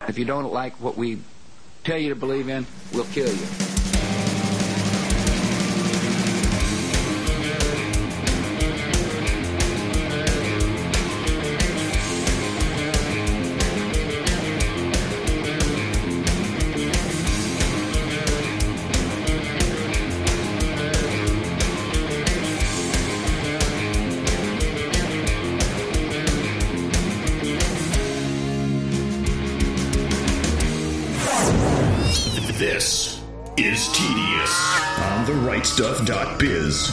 If you don't like what we tell you to believe in, we'll kill you. This is Tedious on therightstuff.biz.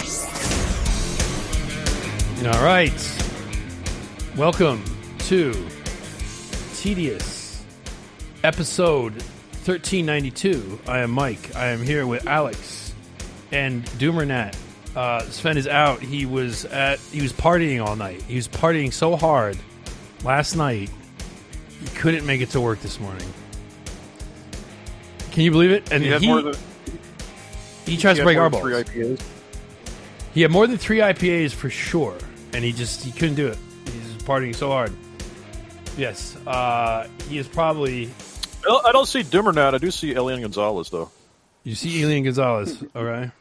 All right. Welcome to Tedious, episode 1392. I am Mike. I am here with Alex and Doomernat. Sven is out. He was partying all night. He was partying so hard last night, he couldn't make it to work this morning. Can you believe it? And he tries to break our balls. 3 IPAs? He had more than 3 IPAs for sure, and he couldn't do it. He's partying so hard. Yes, he is probably. I don't see Doomernat. I do see Elian Gonzalez, though. You see Elian Gonzalez, all right?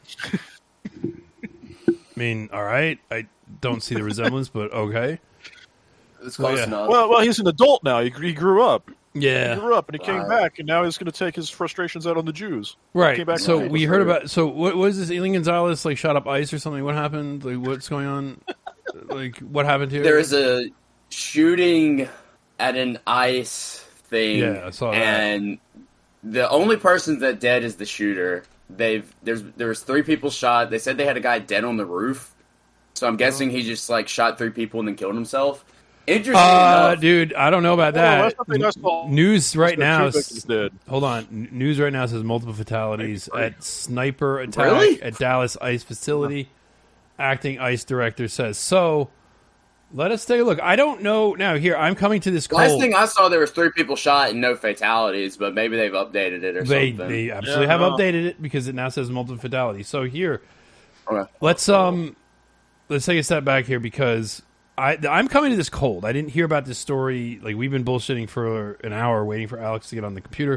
I mean, all right. I don't see the resemblance, but okay. It's close enough. Well, he's an adult now. He grew up. Yeah. He grew up and he came back, and now he's going to take his frustrations out on the Jews. Right. So we heard about. So what was this? Elian Gonzalez shot up ICE or something? What happened? What's going on? What happened here? There was a shooting at an ICE thing. Yeah, I saw that. And the only person that dead is the shooter. There was 3 people shot. They said they had a guy dead on the roof. So I'm guessing he just shot 3 people and then killed himself. Interesting enough, dude, I don't know about that. News right now. Hold on. News right now says multiple fatalities at sniper attack at Dallas ICE facility. Acting ICE director says so. Let us take a look. I don't know. Now, here, I'm coming to this cold. Last thing I saw, there was 3 people shot and no fatalities, but maybe they've updated it or something. They absolutely have updated it because it now says multiple fatalities. So here, let's take a step back here because I'm coming to this cold. I didn't hear about this story. We've been bullshitting for an hour waiting for Alex to get on the computer.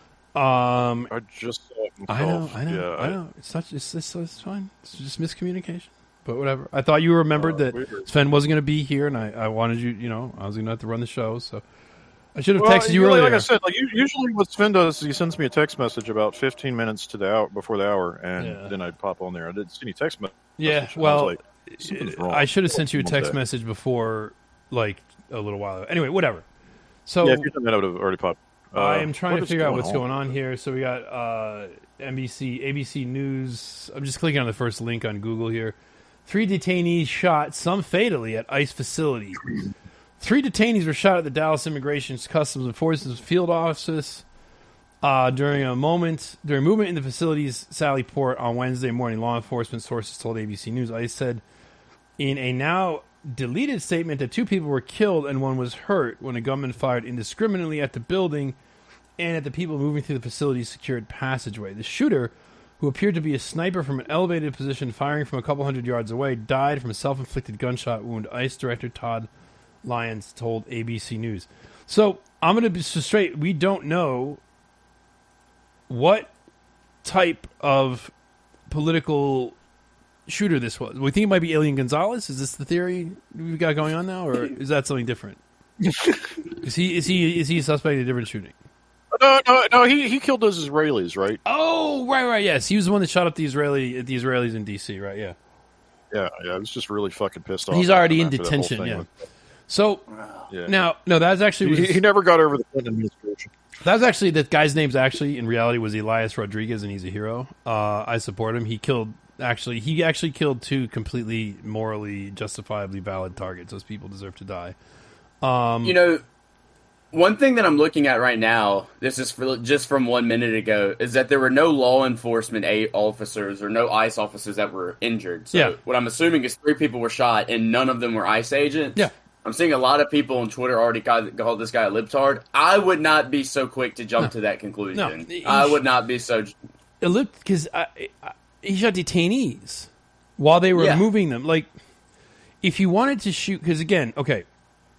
I just saw it myself. I know. It's fine. It's just miscommunication. But whatever. I thought you remembered that Sven wasn't going to be here, and I wanted you. I was going to have to run the show, so I should have texted you earlier. Like I said, usually what Sven does is he sends me a text message about 15 minutes to the hour before the hour, and then I pop on there. I didn't see any text message. Yeah, well, I should have sent you a text message before, a little while ago. Anyway, whatever. So if you'd done that, I would have already popped. I am trying to figure out what's going on here. So we got ABC News. I'm just clicking on the first link on Google here. 3 detainees shot, some fatally, at ICE facility. 3 detainees were shot at the Dallas Immigration Customs Enforcement field office during movement in the facility's Sally Port on Wednesday morning. Law enforcement sources told ABC News. ICE said in a now deleted statement that 2 people were killed and 1 was hurt when a gunman fired indiscriminately at the building and at the people moving through the facility's secured passageway. The shooter, who appeared to be a sniper from an elevated position firing from a couple hundred yards away, died from a self-inflicted gunshot wound, ICE Director Todd Lyons told ABC News. So, I'm going to be straight. We don't know what type of political shooter this was. We think it might be Elian Gonzalez. Is this the theory we've got going on now, or is that something different? Is he a suspect in a different shooting? No. He killed those Israelis, right? Oh, right. Yes, he was the one that shot up the Israelis in D.C. Right? Yeah. Yeah. I was just really fucking pissed off. He's already in detention. Yeah. So now, no, that's actually he never got over the Clinton administration. That was actually the guy's name's actually in reality was Elias Rodriguez, and he's a hero. I support him. He actually killed 2 completely morally justifiably valid targets. Those people deserve to die. One thing that I'm looking at right now, this is just from 1 minute ago, is that there were no law enforcement officers or no ICE officers that were injured. So what I'm assuming is 3 people were shot and none of them were ICE agents. Yeah. I'm seeing a lot of people on Twitter already call this guy a libtard. I would not be so quick to jump to that conclusion. No, I would not be so... Because he shot detainees while they were moving them. If you wanted to shoot... Because again, okay...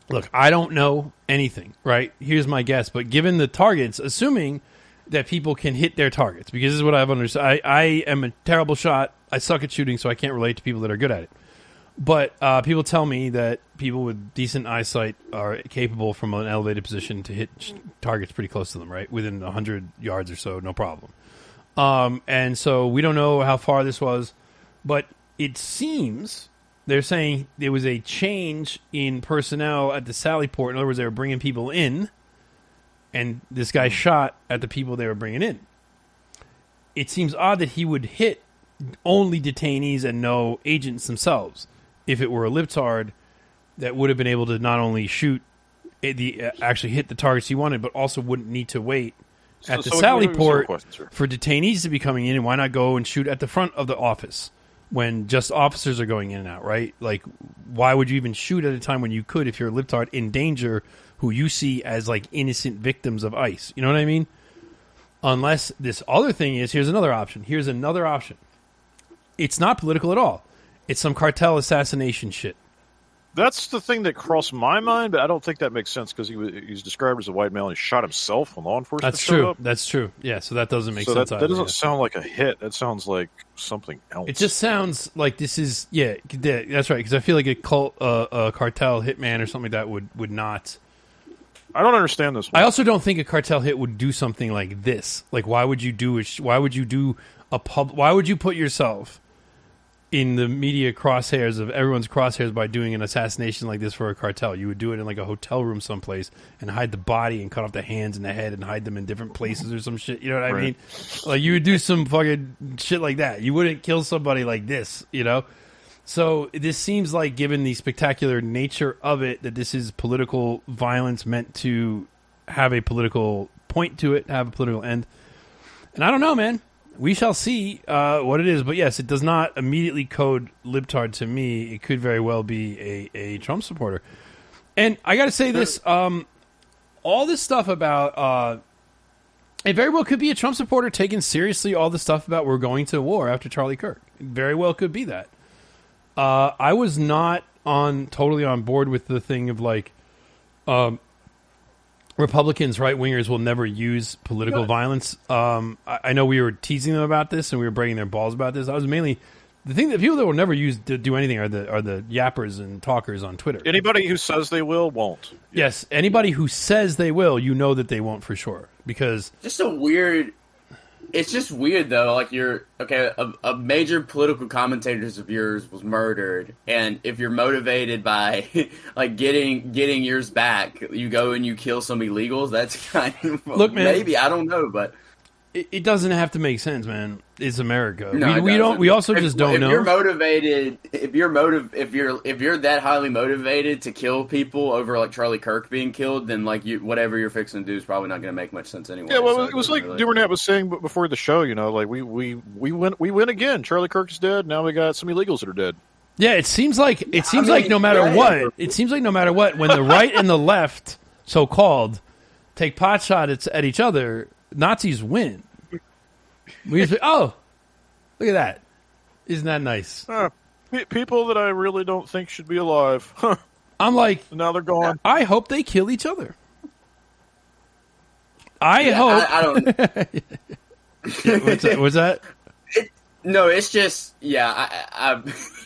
Look, I don't know anything, right? Here's my guess. But given the targets, assuming that people can hit their targets, because this is what I've understood. I am a terrible shot. I suck at shooting, so I can't relate to people that are good at it. But people tell me that people with decent eyesight are capable from an elevated position to hit targets pretty close to them, right? Within 100 yards or so, no problem. And so we don't know how far this was, but it seems they're saying there was a change in personnel at the Sally Port. In other words, they were bringing people in, and this guy shot at the people they were bringing in. It seems odd that he would hit only detainees and no agents themselves. If it were a libtard that would have been able to not only shoot actually hit the targets he wanted, but also wouldn't need to wait at the Sally Port for detainees to be coming in, and why not go and shoot at the front of the office when just officers are going in and out, right? Like, why would you even shoot at a time when you could if you're a libtard in danger who you see as, like, innocent victims of ICE? You know what I mean? Unless this other thing is, here's another option. Here's another option. It's not political at all. It's some cartel assassination shit. That's the thing that crossed my mind, but I don't think that makes sense because he's described as a white male and he shot himself when law enforcement showed up. That's true. Yeah, so that doesn't make sense either. That doesn't sound like a hit. That sounds like something else. It just sounds like this is, that's right, because I feel like a cartel hitman or something like that would not. I don't understand this one. I also don't think a cartel hit would do something like this. Like, why would you put yourself in the media crosshairs of everyone's crosshairs by doing an assassination like this for a cartel? You would do it in like a hotel room someplace and hide the body and cut off the hands and the head and hide them in different places or some shit. You know what I mean? Like, you would do some fucking shit like that. You wouldn't kill somebody like this, you know? So this seems like, given the spectacular nature of it, that this is political violence meant to have a political point to it, have a political end. And I don't know, man. We shall see what it is. But yes, it does not immediately code libtard to me. It could very well be a Trump supporter. And I got to say this, all this stuff about, it very well could be a Trump supporter taking seriously all the stuff about we're going to war after Charlie Kirk. It very well could be that. I was not totally on board with the thing of like, Republicans, right-wingers will never use political violence. I know we were teasing them about this and we were breaking their balls about this. I was mainly the thing that people that will never use to do anything are the yappers and talkers on Twitter. Anybody who says they will won't. Yes, anybody who says they will, you know that they won't for sure, because it's just weird though. Like, a major political commentator of yours was murdered, and if you're motivated by like getting yours back, you go and you kill some illegals. That's kind of maybe, I don't know, but it doesn't have to make sense, man. It's America. No, we don't. We also just don't know. If you're motivated, if you're that highly motivated to kill people over like Charlie Kirk being killed, then like whatever you're fixing to do is probably not going to make much sense anyway. Yeah, well, it was like Duvernay was saying before the show. You know, like we win again. Charlie Kirk's dead. Now we got some illegals that are dead. Yeah, it seems like no matter what, when the right and the left, so called, take pot shots at each other, Nazis win. We just say, oh, look at that. Isn't that nice? People that I really don't think should be alive. I'm like, now they're gone. I hope they kill each other. I hope. I don't. What's that? No, it's just, I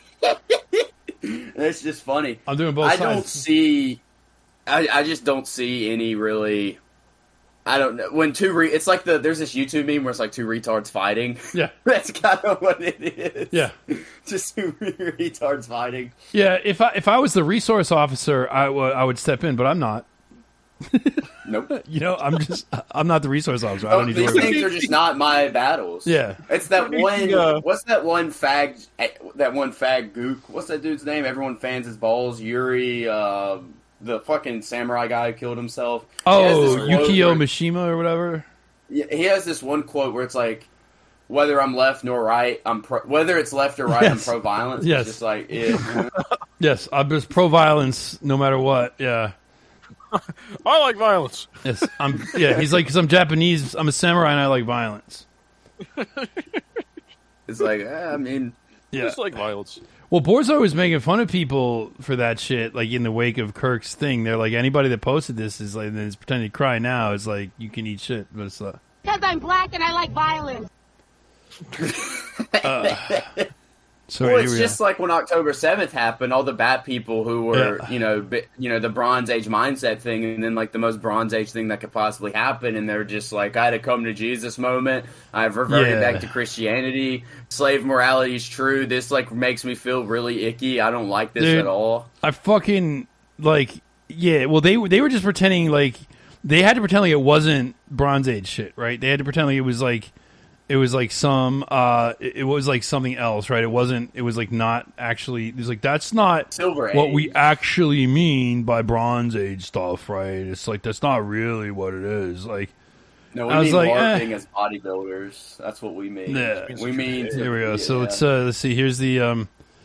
it's just funny. I'm doing both sides. I just don't see any really. I don't know. When it's like there's this YouTube meme where it's like two retards fighting. Yeah. That's kind of what it is. Yeah. Just two retards fighting. Yeah, if I was the resource officer, I would step in, but I'm not. Nope. You know, I'm not the resource officer. I don't need to worry these things are just not my battles. Yeah. It's that one, what's that one fag gook? What's that dude's name? Everyone fans his balls. Yuri, the fucking samurai guy who killed himself. Oh, Yukio Mishima or whatever. Yeah, he has this one quote where it's like, whether I'm left nor right, whether it's left or right, I'm pro-violence. Yes. It's just like, yes, I'm just pro-violence no matter what. Yeah. I like violence. Yes, he's like, because I'm Japanese, I'm a samurai and I like violence. It's like, I mean, just like violence. Well, Borzoi was making fun of people for that shit, like in the wake of Kirk's thing. They're like, anybody that posted this is like, and is pretending to cry now. Is like, you can eat shit, but it's because I'm black and I like violence. Sorry, well, it's just like when October 7th happened, all the bat people who were, the Bronze Age mindset thing, and then like the most Bronze Age thing that could possibly happen, and they're just like, I had a come to Jesus moment. I've reverted back to Christianity. Slave morality is true. This like makes me feel really icky. I don't like this at all. I fucking like, yeah. Well, they were just pretending like they had to pretend like it wasn't Bronze Age shit, right? They had to pretend like it was like. It was like it was like something else, right? It was like not actually, it was like, that's not Silver Age. What we actually mean by Bronze Age stuff, right? It's like, that's not really what it is. Like, no, we mean LARPing as bodybuilders. That's what we mean. Yeah. We mean. Here we go. So let's see. Here's the,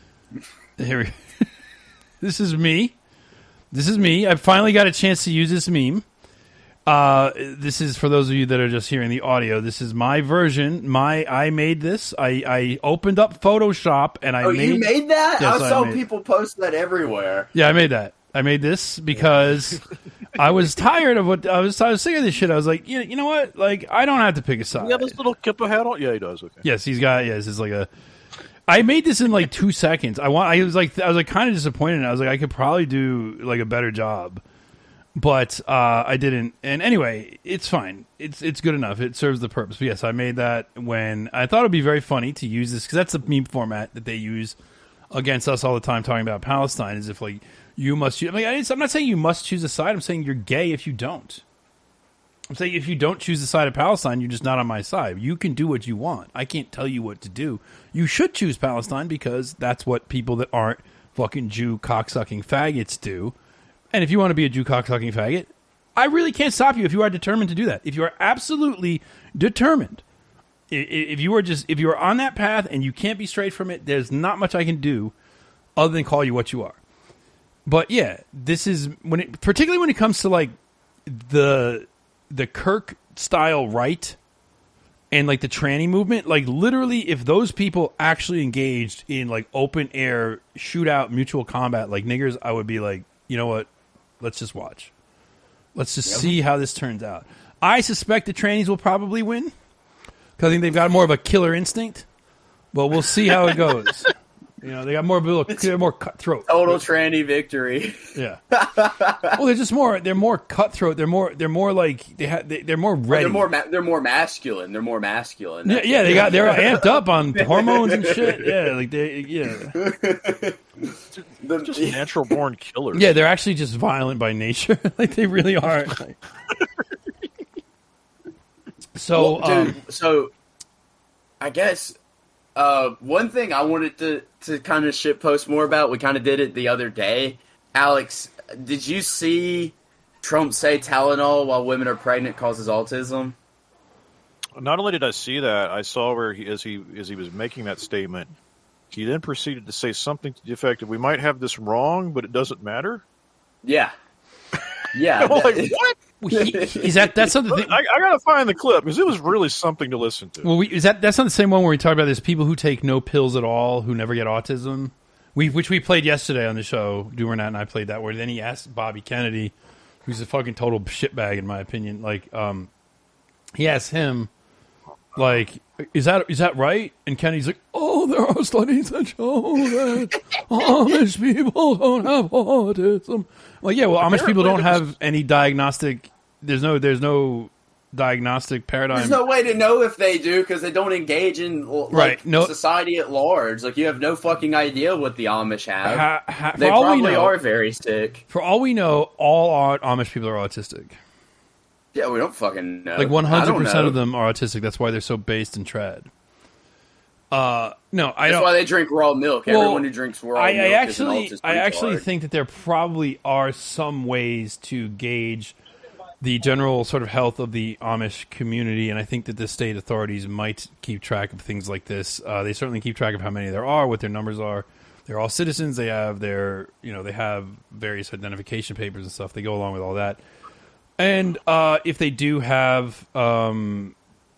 this is me. I finally got a chance to use this meme. This is for those of you that are just hearing the audio. This is my version. I made this. I opened up Photoshop and you made that? Yes, I saw people post that everywhere. Yeah, I made that. I made this because I was tired of what I was sick of this shit. I was like, you know what? Like, I don't have to pick a side. You got this little Kippa hat on? Yeah, he does. Okay. Yes, he's got. Yes, it's like a. I made this in like 2 seconds. I was like kind of disappointed. I was like, I could probably do like a better job. But I didn't, and anyway, it's fine. It's good enough. It serves the purpose. But yes, I made that when I thought it'd be very funny to use this because that's the meme format that they use against us all the time, talking about Palestine. Is if like you must. I'm not saying you must choose a side. I'm saying you're gay if you don't. I'm saying if you don't choose the side of Palestine, you're just not on my side. You can do what you want. I can't tell you what to do. You should choose Palestine because that's what people that aren't fucking Jew cocksucking faggots do. And if you want to be a Jew cocksucking faggot, I really can't stop you if you are determined to do that. If you are absolutely determined, if you are on that path and you can't be straight from it, there's not much I can do other than call you what you are. But yeah, this is particularly when it comes to like the Kirk style right and like the tranny movement. Like literally, if those people actually engaged in like open air shootout mutual combat like niggers, I would be like, you know what? Let's just watch. Let's just see how this turns out. I suspect the trannies will probably win because I think they've got more of a killer instinct. But we'll see how it goes. You know, they got more cutthroat. Total tranny victory. Yeah. Well, they're just more. They're more cutthroat. They're more like they're more ready. They're more masculine. They're more masculine. Yeah. They're amped up on hormones and shit. Yeah, like They're just natural born killers. Yeah, they're actually just violent by nature. Like they really are. So, so I guess. One thing I wanted to kind of shitpost more about, we kind of did it the other day. Alex, did you see Trump say Tylenol while women are pregnant causes autism? Not only did I see that, I saw where as he was making that statement, he then proceeded to say something to the effect of, "We might have this wrong, but it doesn't matter." Yeah. Yeah. I'm like, what? Is that's something? I gotta find the clip because it was really something to listen to. Well, that's not the same one where we talk about there's people who take no pills at all who never get autism. Which we played yesterday on the show. Duvernat and I played that. Where then he asked Bobby Kennedy, who's a fucking total shitbag in my opinion. Like, he asked him, like, is that right? And Kennedy's like, oh, there are studies that show that Amish people don't have autism. Well, yeah, well, Amish people don't have any diagnostic. There's no diagnostic paradigm. There's no way to know if they do because they don't engage in society at large. Like, you have no fucking idea what the Amish have. They probably are very sick. For all we know, all Amish people are autistic. Yeah, we don't fucking know. Like 100% of them are autistic. That's why they're so based in trad. That's why they drink raw milk. Well, everyone who drinks raw milk is an autistic I actually think that there probably are some ways to gauge the general sort of health of the Amish community, and I think that the state authorities might keep track of things like this. They certainly keep track of how many there are, what their numbers are. They're all citizens. They have they have various identification papers and stuff. They go along with all that. And if they do have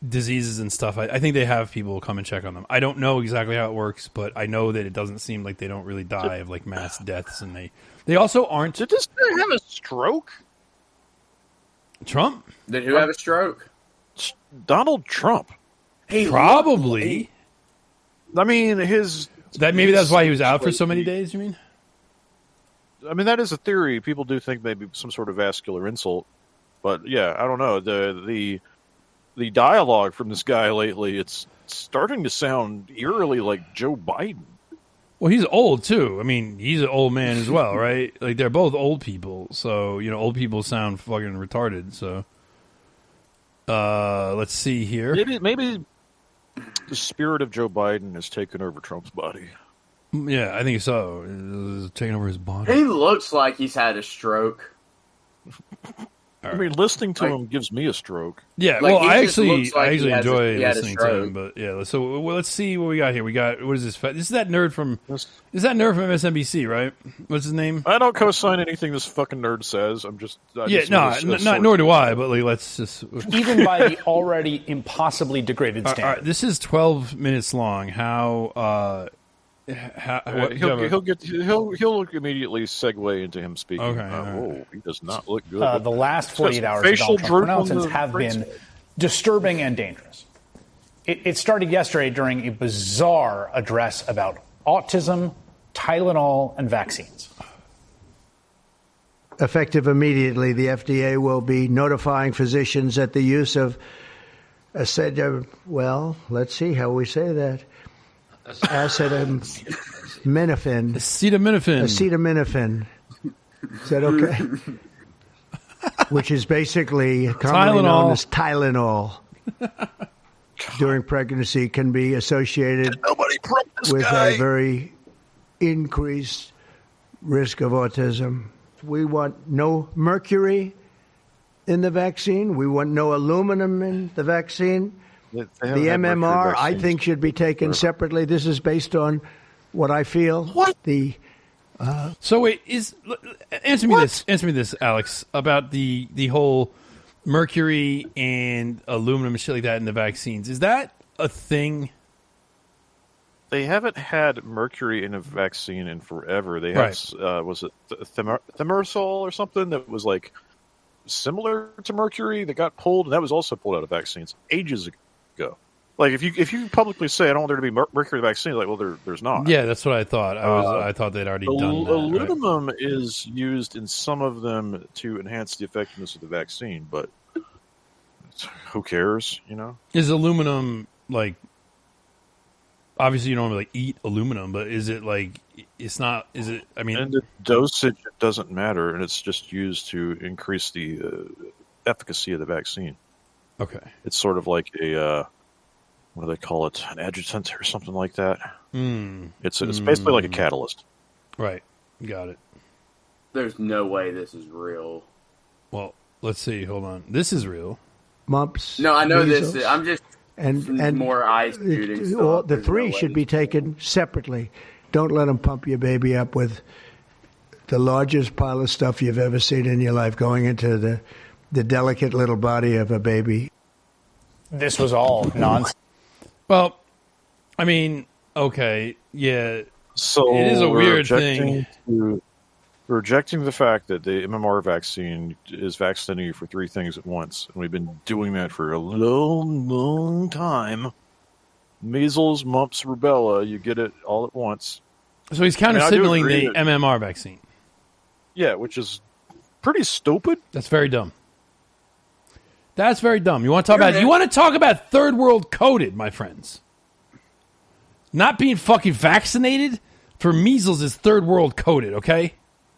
diseases and stuff, I think they have people come and check on them. I don't know exactly how it works, but I know that it doesn't seem like they don't really die of like mass deaths, and they also aren't. Did this guy have a stroke? Trump? Did who have a stroke? Donald Trump. Probably. I mean, Maybe that's why he was out for so many days. You mean? I mean, that is a theory. People do think maybe some sort of vascular insult, but yeah, I don't know. The dialogue from this guy lately, it's starting to sound eerily like Joe Biden. Well, he's old too. I mean, he's an old man as well, right? Like they're both old people, so old people sound fucking retarded. So, let's see here. Maybe the spirit of Joe Biden has taken over Trump's body. Yeah, I think so. It's taking over his body. He looks like he's had a stroke. I mean, listening to him gives me a stroke. Yeah, Like, well, he I just actually looks like he enjoy had a listening to him. stroke. But yeah, let's see what we got here. We got what is this? This is that nerd from MSNBC, right? What's his name? I don't co-sign anything this fucking nerd says. Nor do I. But like, let's just even by the already impossibly degraded standard. All right, this is 12 minutes long. He'll immediately segue into him speaking. Okay, whoa, he does not look good. The last 48 hours of Donald Trump pronouncements have been disturbing and dangerous. It started yesterday during a bizarre address about autism, Tylenol, and vaccines. Effective immediately, the FDA will be notifying physicians that the use of let's see how we say that. Acetaminophen. Is that okay? Which is basically commonly known as Tylenol. During pregnancy can be associated with a very increased risk of autism. We want no mercury in the vaccine. We want no aluminum in the vaccine. The MMR, I think, should be taken separately. This is based on what I feel. What? So wait, answer me this, Alex, about the whole mercury and aluminum and shit like that in the vaccines. Is that a thing? They haven't had mercury in a vaccine in forever. They have, was it thimerosal or something that was like similar to mercury that got pulled, and that was also pulled out of vaccines ages ago. Like if you publicly say I don't want there to be mercury in the vaccine, like there's not. Yeah, that's what I thought. I thought they'd already done that. Aluminum is used in some of them to enhance the effectiveness of the vaccine, but who cares? Is aluminum like? Obviously, you don't really eat aluminum, but is it like it's not? Is it? I mean, and the dosage doesn't matter, and it's just used to increase the efficacy of the vaccine. Okay, it's sort of like a what do they call it? An adjutant or something like that. It's basically like a catalyst. Right, got it. There's no way this is real. Well, let's see. Hold on, this is real. Mumps. No, I know measles, this. I'm just. And more eye shooting stuff. The three should be taken separately. Don't let them pump your baby up with the largest pile of stuff you've ever seen in your life going into the delicate little body of a baby. This was all nonsense. Well, I mean, okay, yeah. So it is a weird thing. We're rejecting the fact that the MMR vaccine is vaccinating you for three things at once. And we've been doing that for a long, long time. Measles, mumps, rubella, you get it all at once. So he's counter-signaling the MMR vaccine. Yeah, which is pretty stupid. That's very dumb. That's very dumb. You want to talk about third world coded, my friends. Not being fucking vaccinated for measles is third world coded, okay?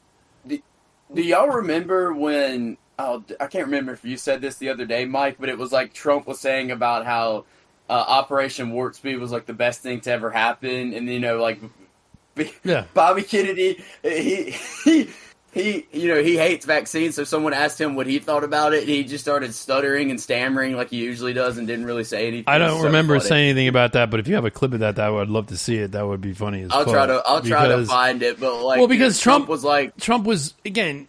Do y'all remember when, I can't remember if you said this the other day, Mike, but it was like Trump was saying about how Operation Warp Speed was like the best thing to ever happen, and Bobby Kennedy, he hates vaccines, so someone asked him what he thought about it, and he just started stuttering and stammering like he usually does and didn't really say anything. I don't remember saying anything about that, but if you have a clip of that, I'd love to see it. That would be funny as fuck. I'll try to find it, but because Trump isn't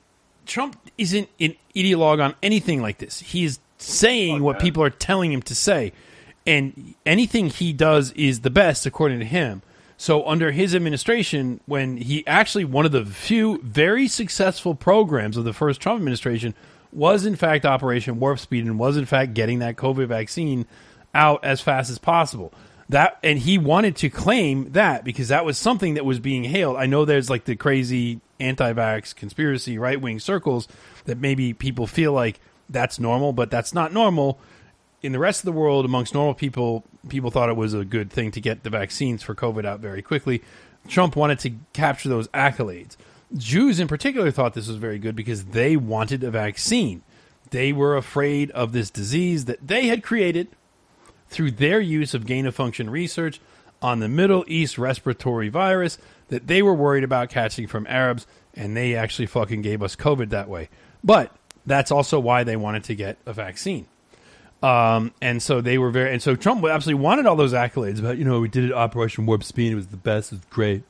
an ideologue on anything like this. He's saying what people are telling him to say. and anything he does is the best according to him. So under his administration, when he actually, one of the few very successful programs of the first Trump administration was in fact Operation Warp Speed, and was in fact getting that COVID vaccine out as fast as possible. And he wanted to claim that because that was something that was being hailed. I know there's like the crazy anti-vax conspiracy right-wing circles that maybe people feel like that's normal, but that's not normal. In the rest of the world, amongst normal people, people thought it was a good thing to get the vaccines for COVID out very quickly. Trump wanted to capture those accolades. Jews in particular thought this was very good because they wanted a vaccine. They were afraid of this disease that they had created through their use of gain-of-function research on the Middle East respiratory virus that they were worried about catching from Arabs, and they actually fucking gave us COVID that way. But that's also why they wanted to get a vaccine. And so they were and so Trump absolutely wanted all those accolades about, we did it Operation Warp Speed. It was the best. It was great.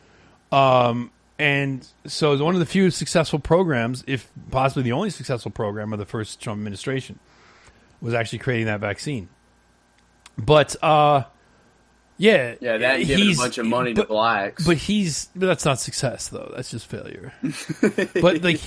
And so it was one of the few successful programs, if possibly the only successful program of the first Trump administration, was actually creating that vaccine. But, that giving a bunch of money to blacks. But that's not success though. That's just failure. But like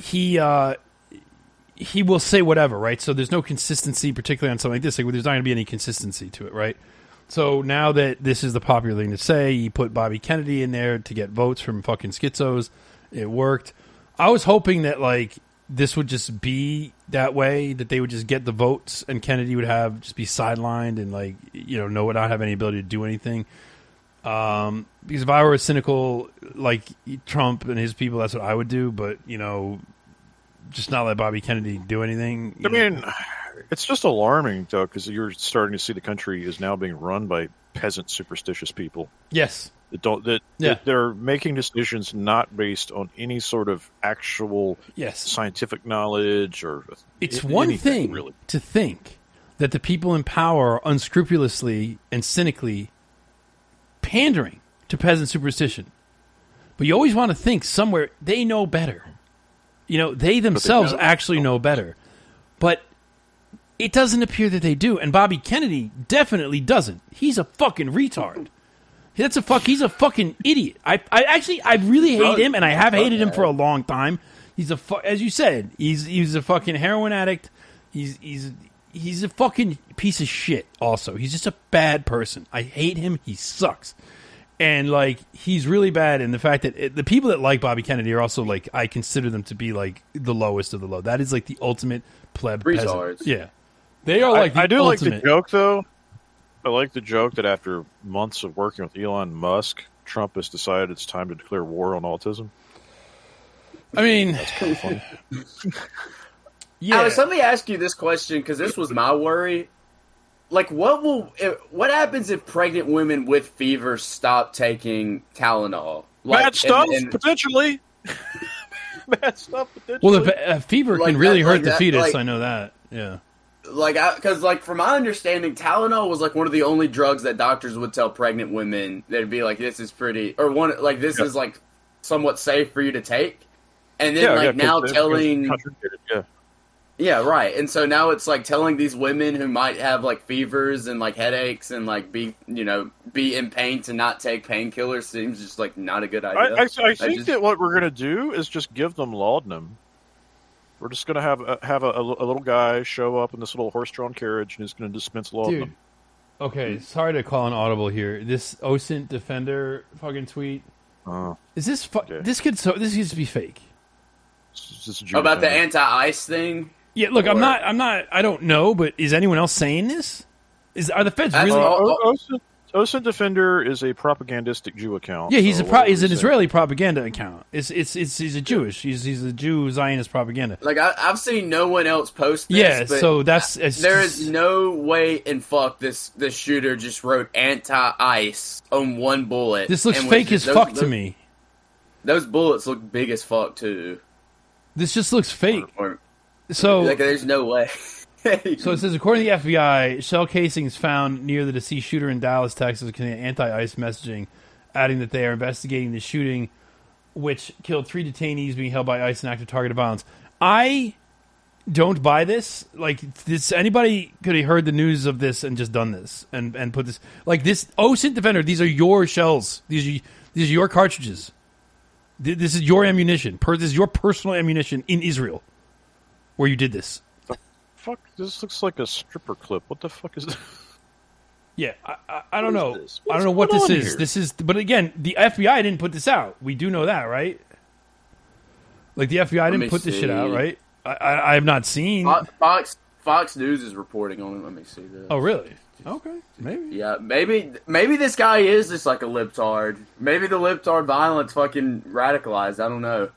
he will say whatever, right? So there's no consistency, particularly on something like this. Like, there's not going to be any consistency to it, right? So now that this is the popular thing to say, he put Bobby Kennedy in there to get votes from fucking schizos. It worked. I was hoping that, like, this would just be that way, that they would just get the votes and Kennedy would just be sidelined and, like, not have any ability to do anything. Because if I were a cynical, like, Trump and his people, that's what I would do. But, just not let Bobby Kennedy do anything. I mean, it's just alarming, though, because you're starting to see the country is now being run by peasant, superstitious people. Yes, they're making decisions not based on any sort of actual scientific knowledge or. It's one thing really to think that the people in power are unscrupulously and cynically pandering to peasant superstition, but you always want to think somewhere they know better. They themselves actually know better. But it doesn't appear that they do. And Bobby Kennedy definitely doesn't. He's a fucking retard. He's a fucking idiot. I really hate him, and I have hated him for a long time. He's as you said, he's a fucking heroin addict. He's a fucking piece of shit also. He's just a bad person. I hate him. He sucks. And, like, he's really bad, and the fact that the people that like Bobby Kennedy are also, like, I consider them to be, like, the lowest of the low. That is, like, the ultimate pleb peasant. Yeah. They are, like, I do ultimate. Like the joke, though. I like the joke that after months of working with Elon Musk, Trump has decided it's time to declare war on autism. I mean... That's kind of funny. Alex, let me ask you this question, because this was my worry. Like, what happens if pregnant women with fever stop taking Tylenol? Like, bad stuff, potentially. Bad stuff, potentially. Well, the fever can really hurt the fetus. Like, I know that. Yeah. Like, because, like, from my understanding, Tylenol was, like, one of the only drugs that doctors would tell pregnant women. They'd be like, this is pretty, or this is, like, somewhat safe for you to take. And then, now telling... Yeah, right. And so now it's like telling these women who might have like fevers and like headaches and like be in pain to not take painkillers seems just like not a good idea. I think that what we're going to do is just give them laudanum. We're just going to have a little guy show up in this little horse-drawn carriage and he's going to dispense laudanum. Dude. Okay, sorry to call an audible here. This OSINT Defender fucking tweet. Is this this used to be fake? About the anti-ice thing? Yeah, look, I don't know, but is anyone else saying this? Are the feds really? OSINT Defender is a propagandistic Jew account. Yeah, he's an Israeli propaganda account. He's a Jewish. He's a Jew Zionist propaganda. Like I've seen no one else post this. Yeah, so there is no way in fuck this shooter just wrote anti-ice on one bullet. This looks fake as fuck to me. Those bullets look big as fuck too. This just looks fake. So, like, there's no way. So it says, according to the FBI, shell casings found near the deceased shooter in Dallas, Texas, contain anti-ice messaging, adding that they are investigating the shooting, which killed 3 detainees being held by ICE in active target of violence. I don't buy this. Like this, anybody could have heard the news of this and just done this and put this like this. OSINT Defender. These are your shells. These are your cartridges. This is your ammunition. This is your personal ammunition in Israel, where you did this. The fuck? This looks like a stripper clip. What the fuck is this? Yeah, I don't know. I don't know what this is. Here? This is, but again, the FBI didn't put this out. We do know that, right? Like the FBI didn't put this shit out, right? I have not seen. Fox News is reporting on it. Let me see this. Oh, really? Okay, maybe. Yeah, maybe this guy is just like a libtard. Maybe the libtard violence fucking radicalized. I don't know.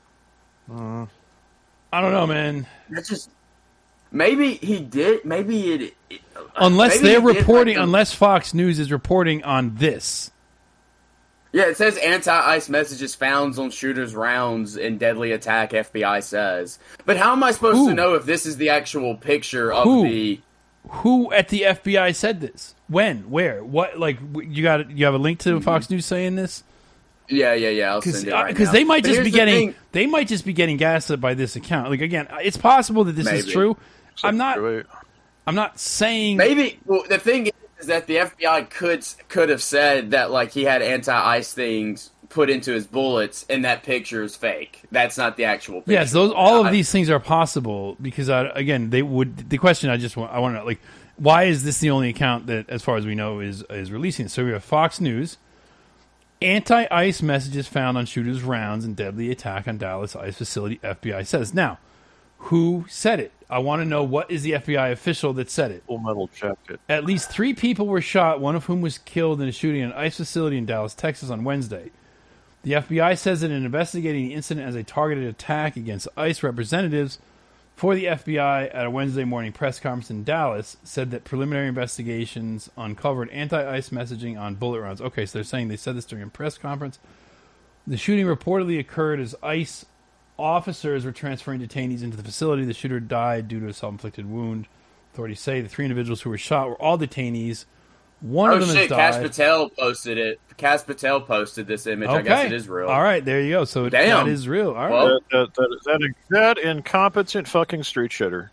I don't know, man. That's just maybe he did. Maybe it unless maybe they're reporting, unless Fox News is reporting on this. Yeah, it says anti-ICE messages found on shooters' rounds in deadly attack, FBI says. But how am I supposed to know if this is the actual picture of the... Who at the FBI said this? When? Where? What? Like, you have a link to Fox News saying this? Yeah. I'll send it right now. Because they might just be getting gaslit by this account. Like, again, it's possible that this is true. I'm not saying... Maybe... Well, the thing is that the FBI could have said that like he had anti-ICE things put into his bullets and that picture is fake. That's not the actual picture. Yes, all of these things are possible because again, the question I want to know, like, why is this the only account that, as far as we know, is releasing? So we have Fox News, anti-ICE messages found on shooters' rounds in deadly attack on Dallas ICE facility, FBI says. Now, who said it? I want to know what is the FBI official that said it. Full Metal Jacket. At least 3 people were shot, one of whom was killed in a shooting in an ICE facility in Dallas, Texas on Wednesday. The FBI says that in investigating the incident as a targeted attack against ICE representatives for the FBI at a Wednesday morning press conference in Dallas, said that preliminary investigations uncovered anti-ICE messaging on bullet rounds. Okay, so they're saying they said this during a press conference. The shooting reportedly occurred as ICE officers were transferring detainees into the facility. The shooter died due to a self-inflicted wound. Authorities say the 3 individuals who were shot were all detainees. One of them has died. Cash Patel posted it. Cash Patel posted this image. Okay. I guess it is real. All right, there you go. So that is real. All right. Well, that incompetent fucking street shitter.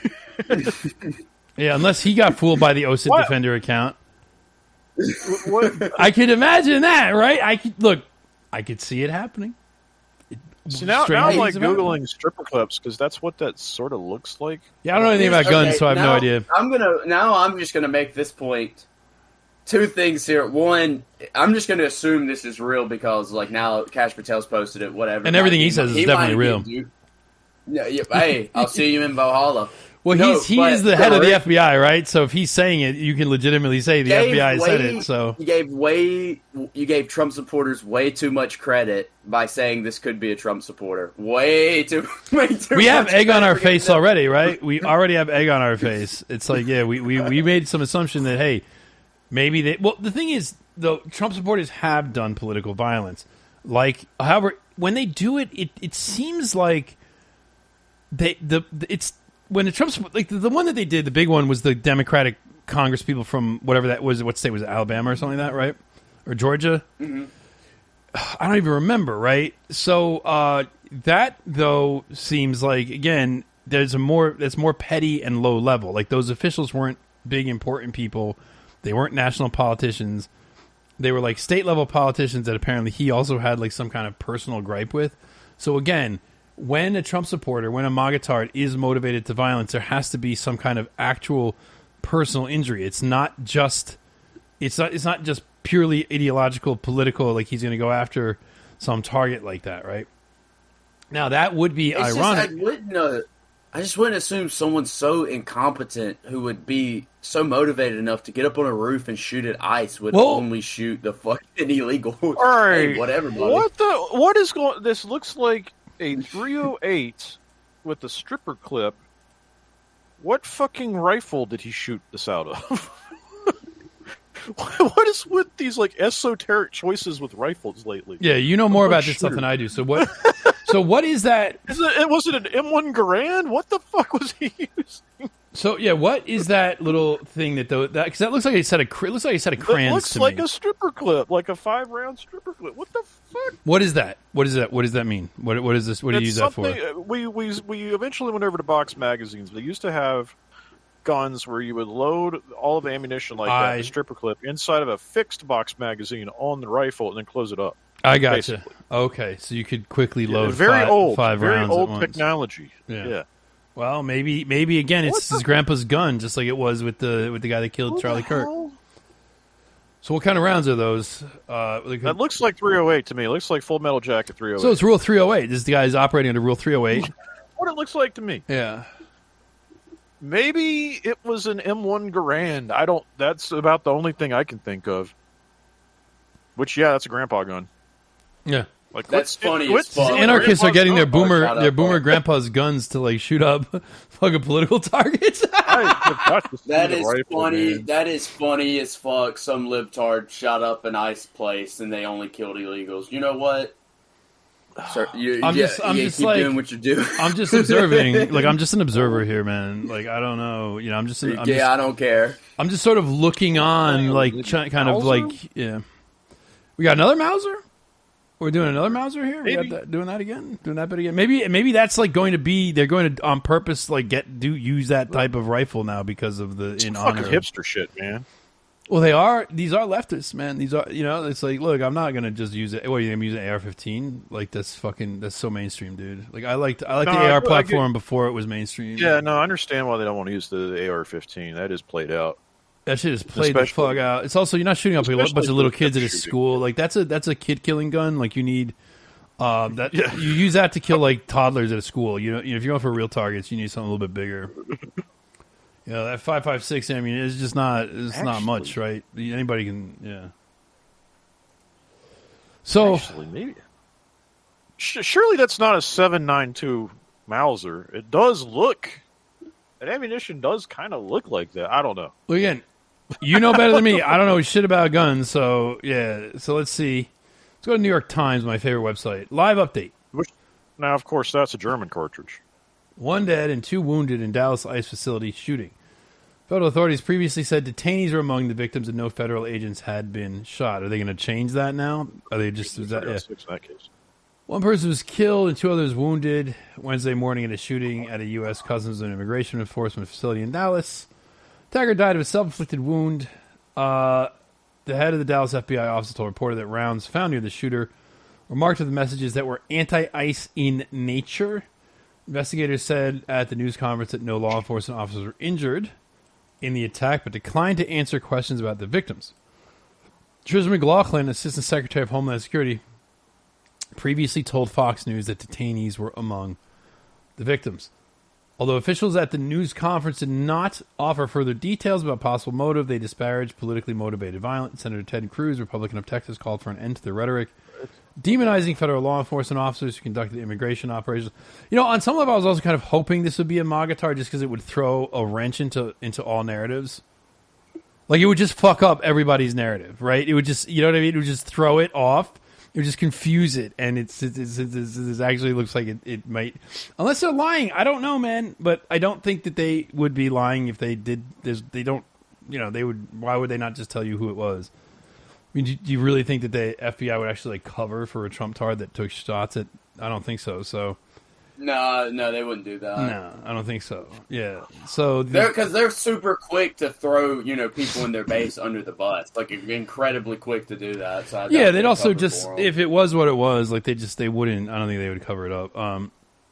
Yeah, unless he got fooled by the OSINT Defender account. I could imagine that, right? I could see it happening. See, now I'm like Googling stripper clips because that's what that sort of looks like. Yeah, I don't know anything about guns, so I have no idea. I'm just gonna make this point. 2 things here. One, I'm just gonna assume this is real because like now Cash Patel's posted it, whatever. And everything he says is definitely real. Yeah. Hey, I'll see you in Valhalla. Well, he is the head of the FBI, right? So if he's saying it, you can legitimately say the FBI said it. So you gave Trump supporters way too much credit by saying this could be a Trump supporter. Way too. We have egg on our face already, right? We already have egg on our face. It's like, yeah, we made some assumption that hey, maybe they. Well, the thing is, though, Trump supporters have done political violence. Like, however, when they do it, it seems like it's. When the Trumps, like the one that they did, the big one was the Democratic Congress people from whatever that was. What state was it? Alabama or something like that, right? Or Georgia? Mm-hmm. I don't even remember, right? So that though seems like again, that's more petty and low level. Like those officials weren't big important people. They weren't national politicians. They were like state level politicians that apparently he also had like some kind of personal gripe with. So again. When a Trump supporter, when a MAGA-tard is motivated to violence, there has to be some kind of actual personal injury. It's not just purely ideological, political. Like he's going to go after some target like that, right? Now that would be ironic. I just wouldn't assume someone so incompetent who would be so motivated enough to get up on a roof and shoot at ICE would only shoot the fucking illegal. All right, hey, whatever. Buddy. What is going? This looks like a 308 with a stripper clip. What fucking rifle did he shoot this out of? What is with these like esoteric choices with rifles lately? Yeah, you know more about this stuff than I do. So what? So what is that? Was it an M1 Garand? What the fuck was he using? So yeah, what is that little thing because that looks like a set of crayons. It looks like a stripper clip, like a 5-round stripper clip. What the fuck? What is that? What is that? What does that mean? What is this? What do you use that for? We eventually went over to box magazines. They used to have guns where you would load all of the ammunition like that, in a stripper clip, inside of a fixed box magazine on the rifle, and then close it up. I gotcha. Basically. Okay, so you could quickly load very five rounds old at once. Technology. Yeah. Well, maybe again, it's his grandpa's gun, just like it was with the guy that killed Charlie Kirk. So what kind of rounds are those? That looks like 308 to me. It looks like Full Metal Jacket 308. So it's Rule 308. This guy is operating under Rule 308. What it looks like to me. Yeah. Maybe it was an M1 Garand. That's about the only thing I can think of. Which, that's a grandpa gun. Yeah. Like, that's funny as fuck. Anarchists are getting their boomer grandpa's guns to like shoot up fucking political targets. That is funny. Man. That is funny as fuck. Some libtard shot up an ice place and they only killed illegals. You know what? Sir, I'm just keep like doing what you're doing. I'm just observing. Like I'm just an observer here, man. Like I don't know. You know, I don't care. I'm just sort of looking on, like kind of like yeah. We got another Mauser. We're doing another Mauser here. We got that, doing that again. Doing that bit again. Maybe that's like going to be. They're going to on purpose like use that type of rifle now because of the in honor fucking hipster shit, man. Well, they are. These are leftists, man. These are. You know, it's like, look, I'm not gonna just use it. What are you gonna use an AR-15? Like that's so mainstream, dude. Like I like the AR platform before it was mainstream. Yeah, no, I understand why they don't want to use the AR-15. That is played out. That shit is played the fuck out. It's also you're not shooting up a bunch of little kids at a school. Like that's a kid killing gun. Like you need that you use that to kill like toddlers at a school. You know, if you're going for real targets, you need something a little bit bigger. You know, that 5.56 ammunition is just not. It's not much, right? Anybody can, yeah. So actually, maybe surely that's not a 7.92 Mauser. It does look. That ammunition does kind of look like that. I don't know. Well, again, you know better than me. I don't know shit about guns, so yeah. So let's see. Let's go to New York Times, my favorite website. Live update. Now, of course, that's a German cartridge. 1 dead and 2 wounded in Dallas ICE facility shooting. Federal authorities previously said detainees were among the victims and no federal agents had been shot. Are they going to change that now? Are they just... In that case. 1 person was killed and 2 others wounded Wednesday morning in a shooting at a U.S. Customs and Immigration Enforcement facility in Dallas. Attacker died of a self-inflicted wound. The head of the Dallas FBI office told reporter that rounds found near the shooter were marked with messages that were anti-ICE in nature. Investigators said at the news conference that no law enforcement officers were injured in the attack, but declined to answer questions about the victims. Tristan McLaughlin, Assistant Secretary of Homeland Security, previously told Fox News that detainees were among the victims. Although officials at the news conference did not offer further details about possible motive, they disparaged politically motivated violence. Senator Ted Cruz, Republican of Texas, called for an end to the rhetoric, demonizing federal law enforcement officers who conducted immigration operations. You know, on some level, I was also kind of hoping this would be a MAGA-tard just because it would throw a wrench into all narratives. Like, it would just fuck up everybody's narrative, right? It would just, you know what I mean? It would just throw it off. It would just confuse it, and it actually looks like it might... Unless they're lying. I don't know, man. But I don't think that they would be lying if they did... They don't... You know, they would... Why would they not just tell you who it was? I mean, do you really think that the FBI would actually like cover for a Trump-tard that took shots at... I don't think so, so... No, they wouldn't do that. No, I don't think so. Yeah, so because they're super quick to throw people in their base under the bus, like incredibly quick to do that. So yeah, they'd also just if it was what it was, like they wouldn't. I don't think they would cover it up.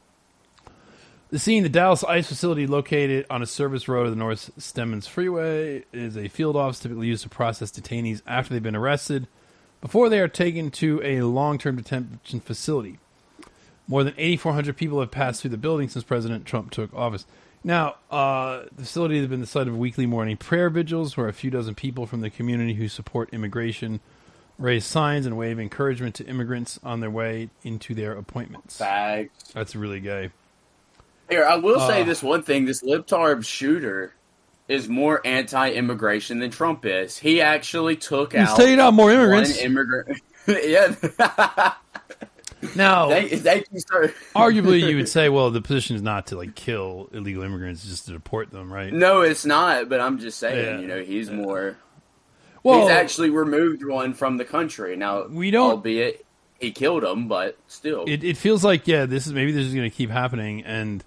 The scene, the Dallas ICE facility located on a service road of the North Stemmons Freeway, is a field office typically used to process detainees after they've been arrested, before they are taken to a long-term detention facility. More than 8,400 people have passed through the building since President Trump took office. Now, the facility has been the site of weekly morning prayer vigils where a few dozen people from the community who support immigration raise signs and wave encouragement to immigrants on their way into their appointments. Bags. That's really gay. Here, I will say this one thing. This libtard shooter is more anti-immigration than Trump is. He actually took out... He's taking out more immigrants. One immigrant. Yeah. Now, sir. Arguably, you would say, well, the position is not to like kill illegal immigrants, just to deport them, right? No, it's not. But I'm just saying, he's more. Well, he's actually removed one from the country now. We don't. Albeit, he killed him, but still, it feels like this is going to keep happening, and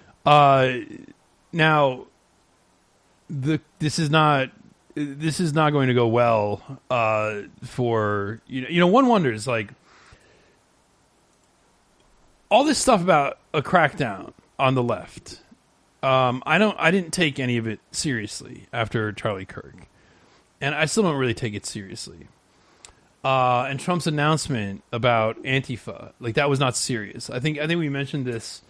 now this is not going to go well for one wonders, like, all this stuff about a crackdown on the left. I didn't take any of it seriously after Charlie Kirk, and I still don't really take it seriously. And Trump's announcement about Antifa, like, that was not serious. I think we mentioned this.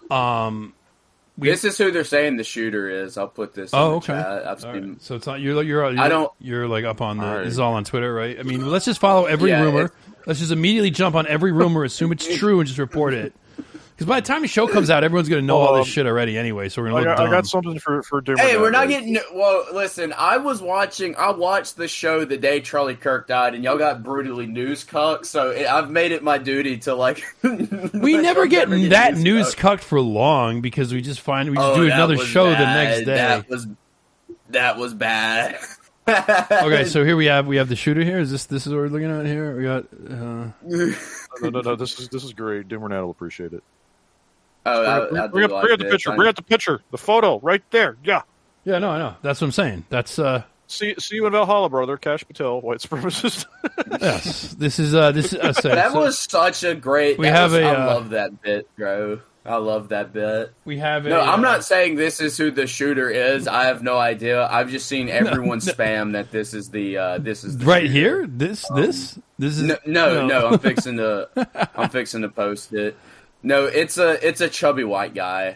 This is who they're saying the shooter is. I'll put this in the chat. I've seen. Right. So it's not you're like up on the. Right. This is all on Twitter, right? I mean, let's just follow every rumor. Let's just immediately jump on every rumor, assume it's true, and just report it. Because by the time the show comes out, everyone's going to know all this shit already anyway. So we're going to look dumb. I got something for Doomer. Hey, we're not getting. Well, listen, I watched the show the day Charlie Kirk died, and y'all got brutally news cucked. So I've made it my duty to, like. We never get that news cucked for long because we just do another show the next day. That was bad. Okay, so here we have the shooter here. Is this what we're looking at here? We got. No. This is great. Doomer will appreciate it. Bring up the picture. Bring up the picture. The photo right there. Yeah. Yeah, no, I know. That's what I'm saying. That's See you in Valhalla, brother. Cash Patel, white supremacist. Yes. This is that was such a great. I love that bit, bro. I love that bit. I'm not saying this is who the shooter is. I have no idea. I've just seen everyone spam that this is the right shooter. Here. This is no. I'm fixing to post it. No, it's a chubby white guy.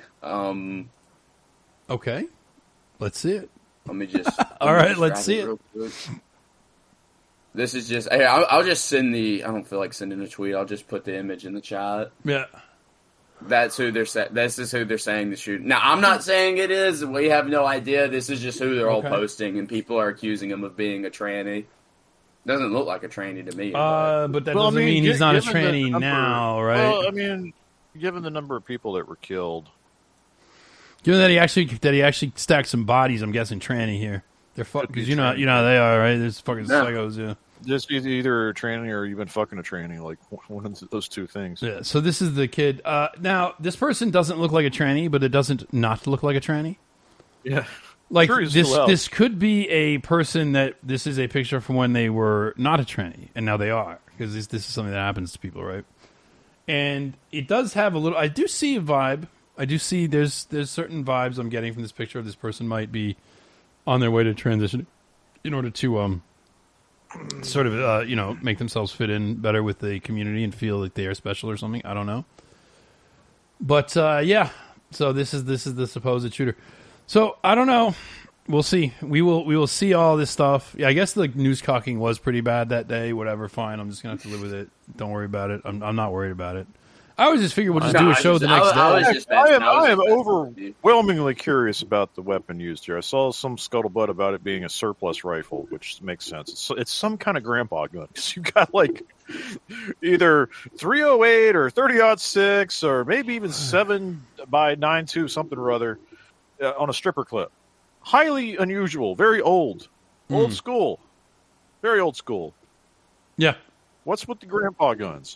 Okay, let's see it. Let me just. All right, let's see it. Real quick. This is just. Hey, I'll just send the. I don't feel like sending a tweet. I'll just put the image in the chat. Yeah. That's who they're saying. This is who they're saying the shooter. Now, I'm not saying it is. We have no idea. This is just who they're all posting, and people are accusing him of being a tranny. Doesn't look like a tranny to me. But that doesn't mean he's not a tranny now, right? Well, I mean, given the number of people that were killed, given that he actually stacked some bodies, I'm guessing tranny here. They're because you know how they are, right? There's fucking psychos, yeah. Just either a tranny or you've been fucking a tranny, like one of those two things. Yeah. So this is the kid. Now this person doesn't look like a tranny, but it doesn't not look like a tranny. Yeah. Like this could be a person that this is a picture from when they were not a tranny and now they are, because this is something that happens to people, right? And it does have a little. I do see a vibe. I do see there's certain vibes I'm getting from this picture of this person might be on their way to transition in order to sort of make themselves fit in better with the community and feel like they are special or something. I don't know, but yeah. So this is the supposed shooter. So I don't know. We'll see. We will see all this stuff. Yeah, I guess the news cocking was pretty bad that day. Whatever, fine. I'm just gonna have to live with it. Don't worry about it. I'm not worried about it. I always just figure we'll just do a show the next day. I am overwhelmingly curious about the weapon used here. I saw some scuttlebutt about it being a surplus rifle, which makes sense. It's some kind of grandpa gun, because you got like either 308 or 30-06 or maybe even 7x92 something or other on a stripper clip. Highly unusual, very old school, very old school. Yeah. What's with the grandpa guns?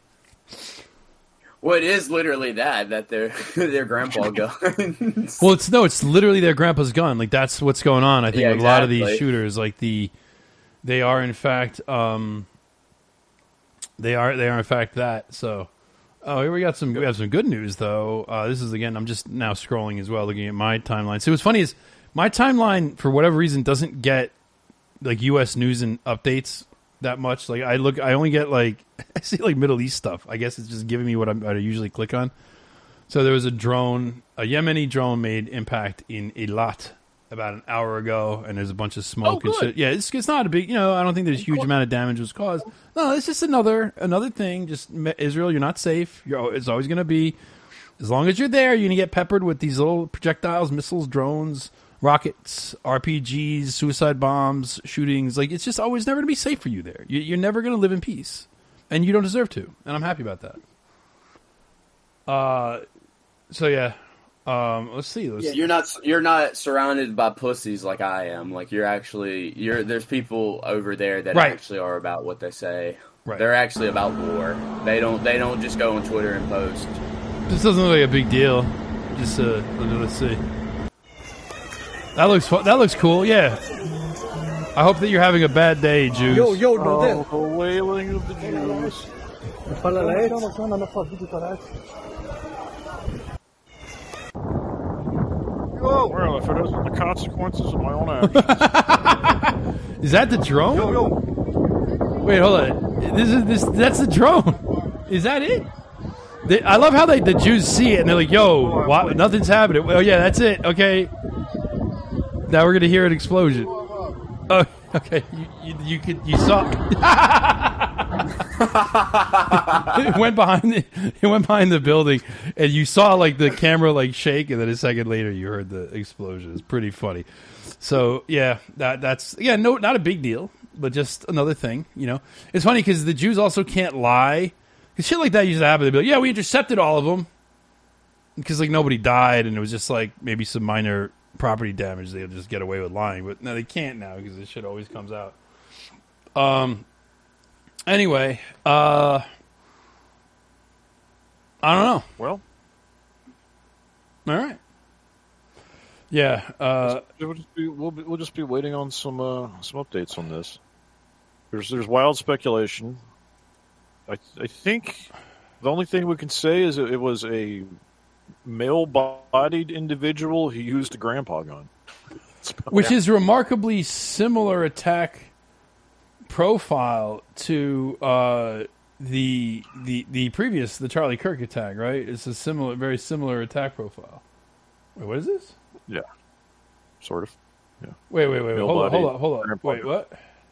Well, it is literally that they're their grandpa guns. Well, it's literally their grandpa's gun. Like, that's what's going on. I think with a lot of these shooters, like they are in fact they are in fact that. So, here we have some good news though. This is again, I'm just now scrolling as well, looking at my timeline. So what's funny is my timeline for whatever reason doesn't get like U.S. news and updates that much. Like I only get like I see like Middle East stuff. I guess it's just giving me what I usually click on. So there was a Yemeni drone made impact in Eilat about an hour ago, and there's a bunch of smoke and shit. Yeah, it's not a big, I don't think there's a huge amount of damage was caused. No, it's just another thing. Just Israel, you're not safe. It's always going to be, as long as you're there, you're going to get peppered with these little projectiles, missiles, drones, rockets, RPGs, suicide bombs, shootings. Like, it's just always never going to be safe for you there. You're never going to live in peace, and you don't deserve to. And I'm happy about that. So yeah, let's see. You're not surrounded by pussies like I am. Like, there's people over there that actually are about what they say. Right. They're actually about war. They don't just go on Twitter and post. This doesn't look like a big deal. Just let's see. That looks cool. Yeah. I hope that you're having a bad day, Jews. The wailing of the Jews. Well, if it isn't the consequences of my own actions. Is that the drone? Wait, hold on. That's the drone. Is that it? I love how the Jews see it and they're like, "Yo, nothing's happening." Oh yeah, that's it. Okay. Now we're gonna hear an explosion. Oh, okay. You saw. It went behind the building, and you saw like the camera like shake, and then a second later you heard the explosion. It's pretty funny. So yeah, that's not a big deal, but just another thing. You know, it's funny because the Jews also can't lie. Because shit like that used to happen. They'd be like, "Yeah, we intercepted all of them," because like nobody died, and it was just like maybe some minor property damage. They'll just get away with lying, but no, they can't now because this shit always comes out. Anyway, I don't know. Well, all right. Yeah, we'll just be waiting on some updates on this. There's wild speculation. I think the only thing we can say is it was a male-bodied individual who used a grandpa gun, which is remarkably similar attack profile to the previous Charlie Kirk attack, right? It's a very similar attack profile. Wait, what is this? Yeah, sort of. Yeah. Wait. Hold on. Wait, what?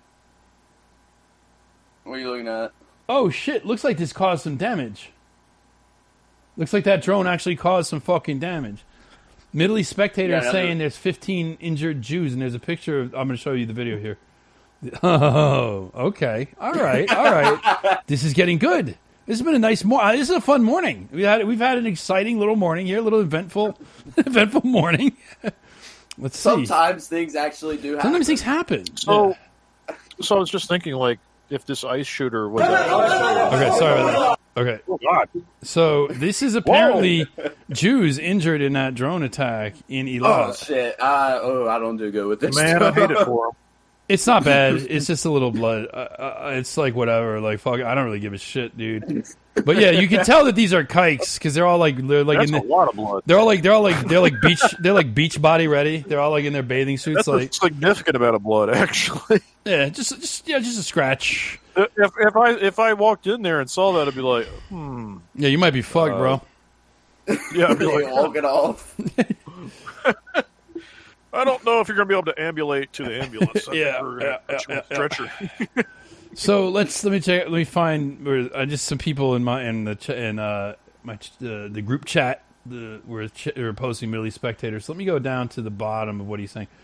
What are you looking at? Oh shit! Looks like this caused some damage. Looks like that drone actually caused some fucking damage. Middle East Spectator is saying there's 15 injured Jews, and there's a picture of, I'm going to show you the video here. Oh, okay. All right. This is getting good. This has been a nice morning. This is a fun morning. We've had an exciting little morning here, a little eventful morning. Let's see. Sometimes things actually do happen. Sometimes things happen. So I was just thinking, like, if this ice shooter was... Okay, sorry about that. Okay. Oh, God. So this is apparently Jews injured in that drone attack in Eilat. Oh, shit. I don't do good with this. Man, I hate it for him. It's not bad. It's just a little blood. It's like whatever. Like fuck. I don't really give a shit, dude. But yeah, you can tell that these are kikes because they're like That's a lot of blood. They're like beach body ready. They're all like in their bathing suits. That's like a significant amount of blood, actually. Yeah, just a scratch. If I walked in there and saw that, I'd be like, Yeah, you might be fucked, bro. Yeah, I'd be like, walk it off. I don't know if you're going to be able to ambulate to the ambulance. Stretcher. So let me find just some people in the group chat we're posting Middle East Spectators. So let me go down to the bottom of what he's saying.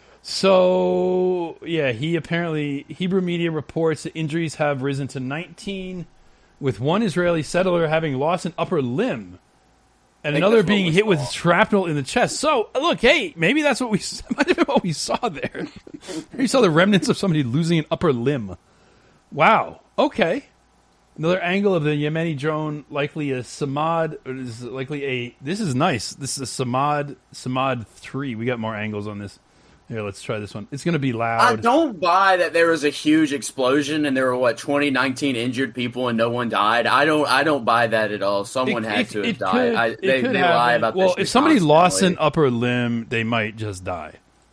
So yeah, Hebrew media reports that injuries have risen to 19, with one Israeli settler having lost an upper limb. And another being hit with shrapnel in the chest. So, look, hey, maybe that's what might have been what we saw there. You saw the remnants of somebody losing an upper limb. Wow. Okay. Another angle of the Yemeni drone, likely a Samad, this is nice. This is a Samad 3. We got more angles on this. Here, let's try this one. It's going to be loud. I don't buy that there was a huge explosion and there were 19 injured people and no one died. I don't buy that at all. Someone had to have died. They lie about this. Well, if somebody lost an upper limb, they might just die.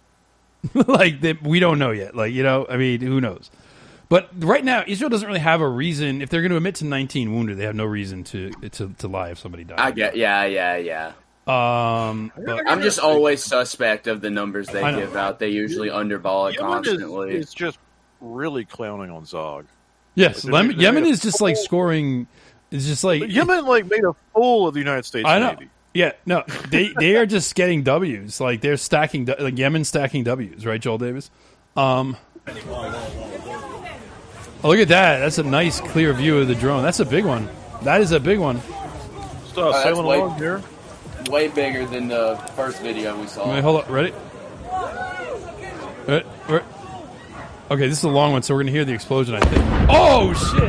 We don't know yet. I mean, who knows? But right now, Israel doesn't really have a reason. If they're going to admit to 19 wounded, they have no reason to lie if somebody died. I get, yeah. But I'm just always suspect of the numbers they give out. They usually underball it constantly. It's just really clowning on Zog. Yes, Yemen is just scoring. It's just Yemen made a fool of the United States Navy. Yeah, no, they are just getting W's. They're stacking Yemen's stacking W's, right, Joel Davis? Oh, look at that! That's a nice clear view of the drone. That's a big one. That is a big one. Sailing along here. Way bigger than the first video we saw. Wait, hold up. Ready? Okay, this is a long one, so we're going to hear the explosion, I think. Oh, shit!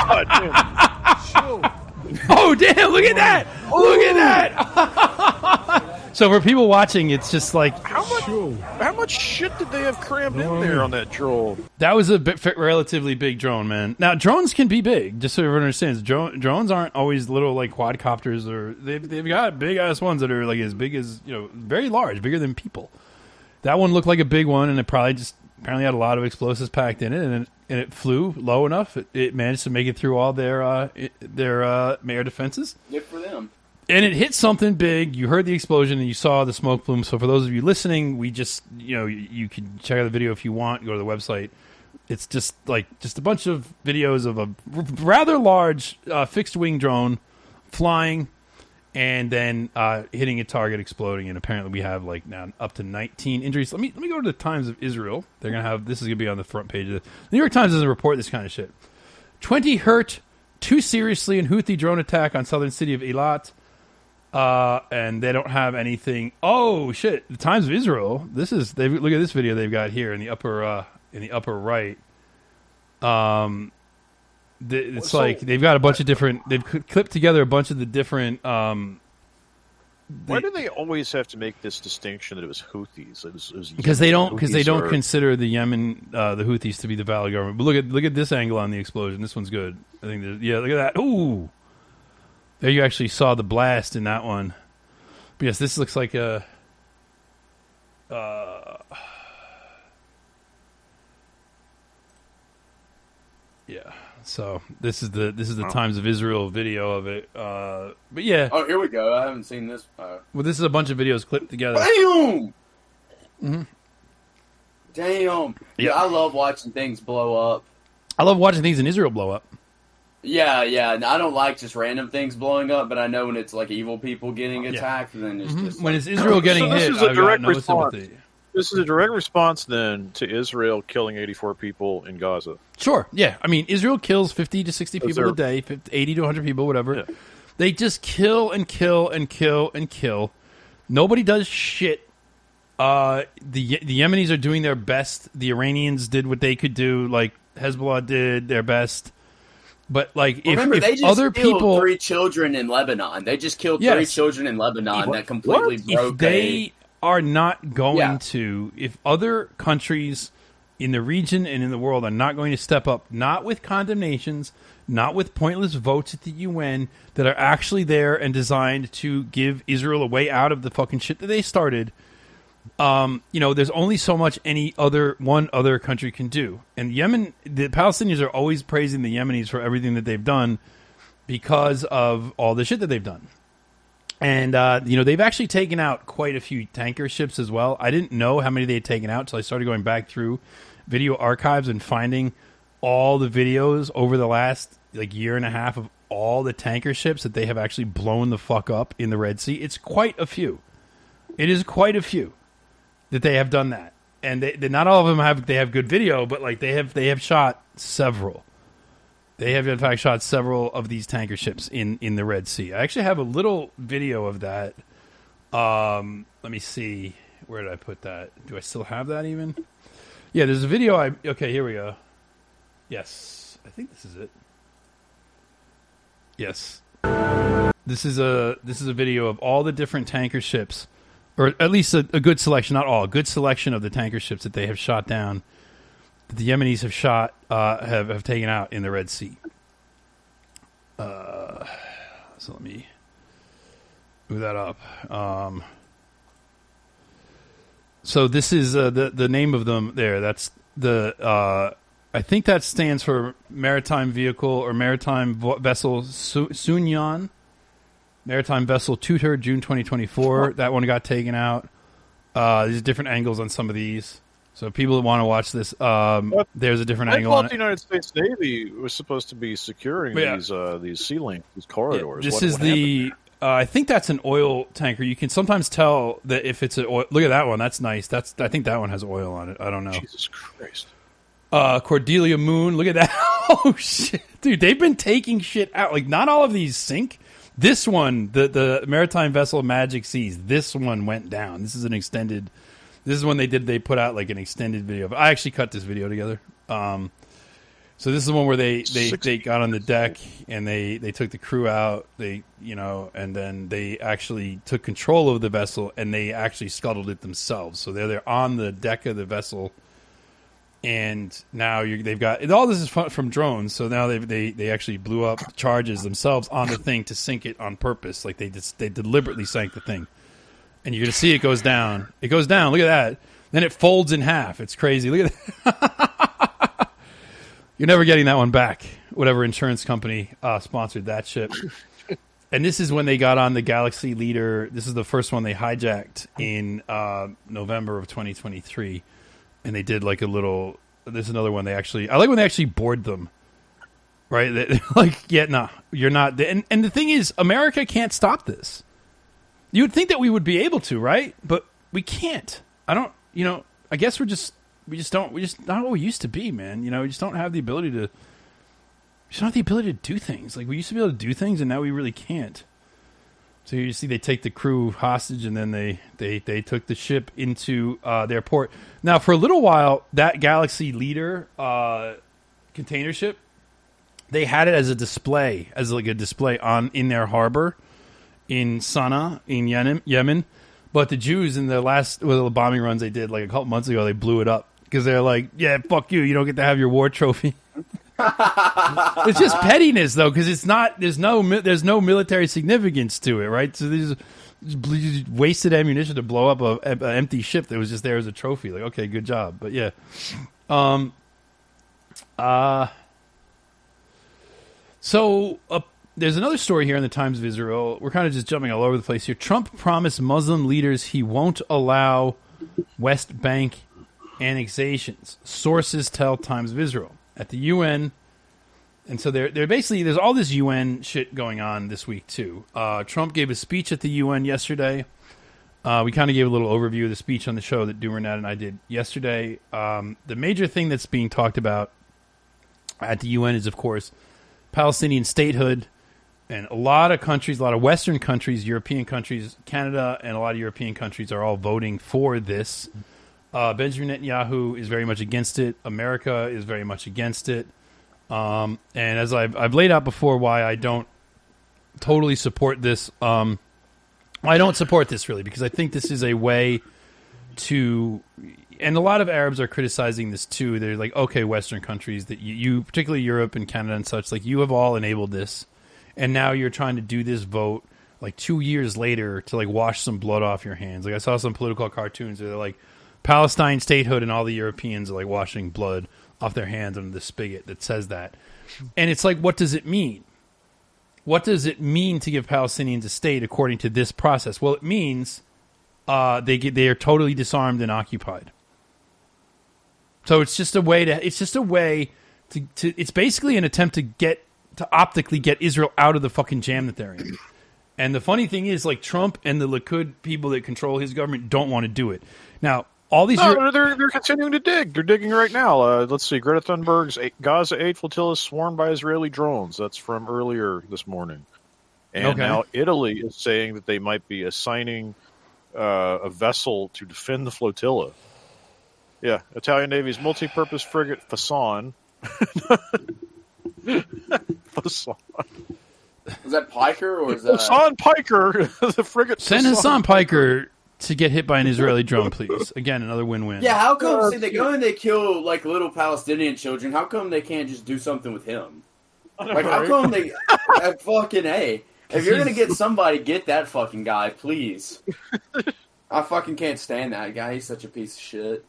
Oh, damn, look at that! Look at that! So for people watching, it's just like... How much shit did they have crammed in there on that drone? That was a relatively big drone, man. Now, drones can be big, just so everyone understands. Drones aren't always little, like, quadcopters, or... They've got big-ass ones that are, like, as big as, very large, bigger than people. That one looked like a big one, and it probably just... Apparently had a lot of explosives packed in it, and it flew low enough. It managed to make it through all their air defenses. Good for them. And it hit something big. You heard the explosion, and you saw the smoke plume. So for those of you listening, we just, you can check out the video if you want. Go to the website. It's just a bunch of videos of a rather large fixed-wing drone flying, and then hitting a target, exploding, and apparently we have now up to 19 injuries. Let me go to the Times of Israel. They're gonna have this is gonna be on the front page. The New York Times doesn't report this kind of shit. 20 hurt, 2 seriously in Houthi drone attack on southern city of Eilat, and they don't have anything. Oh shit! The Times of Israel. Look at this video they've got here in the upper right. It's like they've got a bunch of different. They've clipped together a bunch of the different. Why do they always have to make this distinction that it was Houthis? It was because they don't consider the Yemen the Houthis to be the valid government. But look at this angle on the explosion. This one's good. I think. Look at that. Ooh, there you actually saw the blast in that one. But yes, this looks like a. Yeah. So this is the Times of Israel video of it. But yeah. Oh, here we go. I haven't seen this. Well, this is a bunch of videos clipped together. Damn. Mm-hmm. Damn. Yeah, I love watching things blow up. I love watching things in Israel blow up. Yeah. I don't like just random things blowing up, but I know when it's like evil people getting attacked, then it's just when it's Israel getting hit. I've got no sympathy. This is a direct response, then, to Israel killing 84 people in Gaza. Sure, yeah. I mean, Israel kills 50 to 60 people a day, 80 to 100 people, whatever. Yeah. They just kill and kill and kill and kill. Nobody does shit. The Yemenis are doing their best. The Iranians did what they could do. Like, Hezbollah did their best. But, remember, if they just other killed people... 3 children in Lebanon. They just killed 3 children in Lebanon that completely broke are not going to, if other countries in the region and in the world are not going to step up, not with condemnations, not with pointless votes at the UN that are actually there and designed to give Israel a way out of the fucking shit that they started, there's only so much one other country can do. And Yemen, the Palestinians are always praising the Yemenis for everything that they've done because of all the shit that they've done. And, they've actually taken out quite a few tanker ships as well. I didn't know how many they had taken out until I started going back through video archives and finding all the videos over the last, year and a half of all the tanker ships that they have actually blown the fuck up in the Red Sea. It's quite a few. It is quite a few that they have done that. And they not all of them have good video, but, they have shot several. They have, in fact, shot several of these tanker ships in the Red Sea. I actually have a little video of that. Let me see. Where did I put that? Do I still have that even? Yeah, there's a video. Okay, here we go. Yes. I think this is it. Yes. This is a video of all the different tanker ships, or at least a good selection, not all, a good selection of the tanker ships that they have shot down. The Yemenis have shot, have taken out in the Red Sea. So let me move that up. So this is the name of them there. That's the I think that stands for Maritime Vehicle or Maritime Vessel Sunyan. Maritime Vessel Tutor, June 2024. That one got taken out. There's different angles on some of these. So people that want to watch this, there's a different angle on it. The United States Navy was supposed to be securing these sea links, these corridors. Yeah, this is I think that's an oil tanker. You can sometimes tell that if it's an oil. Look at that one. That's nice. I think that one has oil on it. I don't know. Jesus Christ. Cordelia Moon. Look at that. Oh, shit. Dude, they've been taking shit out. Not all of these sink. This one, the Maritime Vessel Magic Seas, this one went down. This is an extended This is when they put out like an extended video. I actually cut this video together. So this is the one where they got on the deck and they took the crew out. And then they actually took control of the vessel and they actually scuttled it themselves. So they're on the deck of the vessel, and now they've got all this is from drones. So now they actually blew up charges themselves on the thing to sink it on purpose. Like they deliberately sank the thing, and you're gonna see it goes down. It goes down. Look at that. Then it folds in half. It's crazy. Look at that. You're never getting that one back. Whatever insurance company sponsored that ship. And this is when they got on the Galaxy Leader. This is the first one they hijacked in November of 2023. And they did like a little... This is another one they actually... I like when they actually board them. Right? They're like, yeah, no, you're not... And the thing is, America can't stop this. You would think that we would be able to, right? But we can't. I don't... I guess we're just not what we used to be, man. We just don't have the ability to. We just don't have the ability to do things. Like we used to be able to do things, and now we really can't. So you see, they take the crew hostage, and then they took the ship into their port. Now, for a little while, that Galaxy Leader container ship, they had it as a display, in their harbor in Sana'a in Yemen. But the Jews in the last the bombing runs they did like a couple months ago, they blew it up because they're like, "Yeah, fuck you! You don't get to have your war trophy." It's just pettiness, though, because it's not. There's no military significance to it, right? So they just wasted ammunition to blow up an empty ship that was just there as a trophy. Like, okay, good job, but yeah. There's another story here in the Times of Israel. We're kind of just jumping all over the place here. Trump promised Muslim leaders he won't allow West Bank annexations. Sources tell Times of Israel. At the UN, and so they're basically, there's all this UN shit going on this week, too. Trump gave a speech at the UN yesterday. We kind of gave a little overview of the speech on the show that Doomer and I did yesterday. The major thing that's being talked about at the UN is, of course, Palestinian statehood. And a lot of countries, a lot of Western countries, European countries, Canada, and a lot of European countries are all voting for this. Benjamin Netanyahu is very much against it. America is very much against it. And as I've laid out before why I don't totally support this, I don't support this really because I think this is a way to... And a lot of Arabs are criticizing this too. They're like, okay, Western countries, that you particularly Europe and Canada and such, like you have all enabled this. And now you're trying to do this vote like 2 years later to like wash some blood off your hands. Like I saw some political cartoons where they're like Palestine statehood and all the Europeans are like washing blood off their hands under the spigot that says that. And it's like, what does it mean? What does it mean to give Palestinians a state according to this process? Well, it means they are totally disarmed and occupied. So it's just a way to it's basically an attempt to optically get Israel out of the fucking jam that they're in. And the funny thing is, like, Trump and the Likud people that control his government don't want to do it. Now, all these... No, they're continuing to dig. They're digging right now. Let's see. Greta Thunberg's Gaza aid flotilla swarmed by Israeli drones. That's from earlier this morning. And now Italy is saying that they might be assigning a vessel to defend the flotilla. Yeah, Italian Navy's multi-purpose frigate Fasan... Was that Piker or is that Hassan Piker? The frigate. Send Hassan Piker to get hit by an Israeli drone, please. Again, another win-win. Yeah, how come they go and they kill like little Palestinian children? How come they can't just do something with him? Like, how come they fucking A? If you're gonna get somebody, get that fucking guy, please. I fucking can't stand that guy. He's such a piece of shit.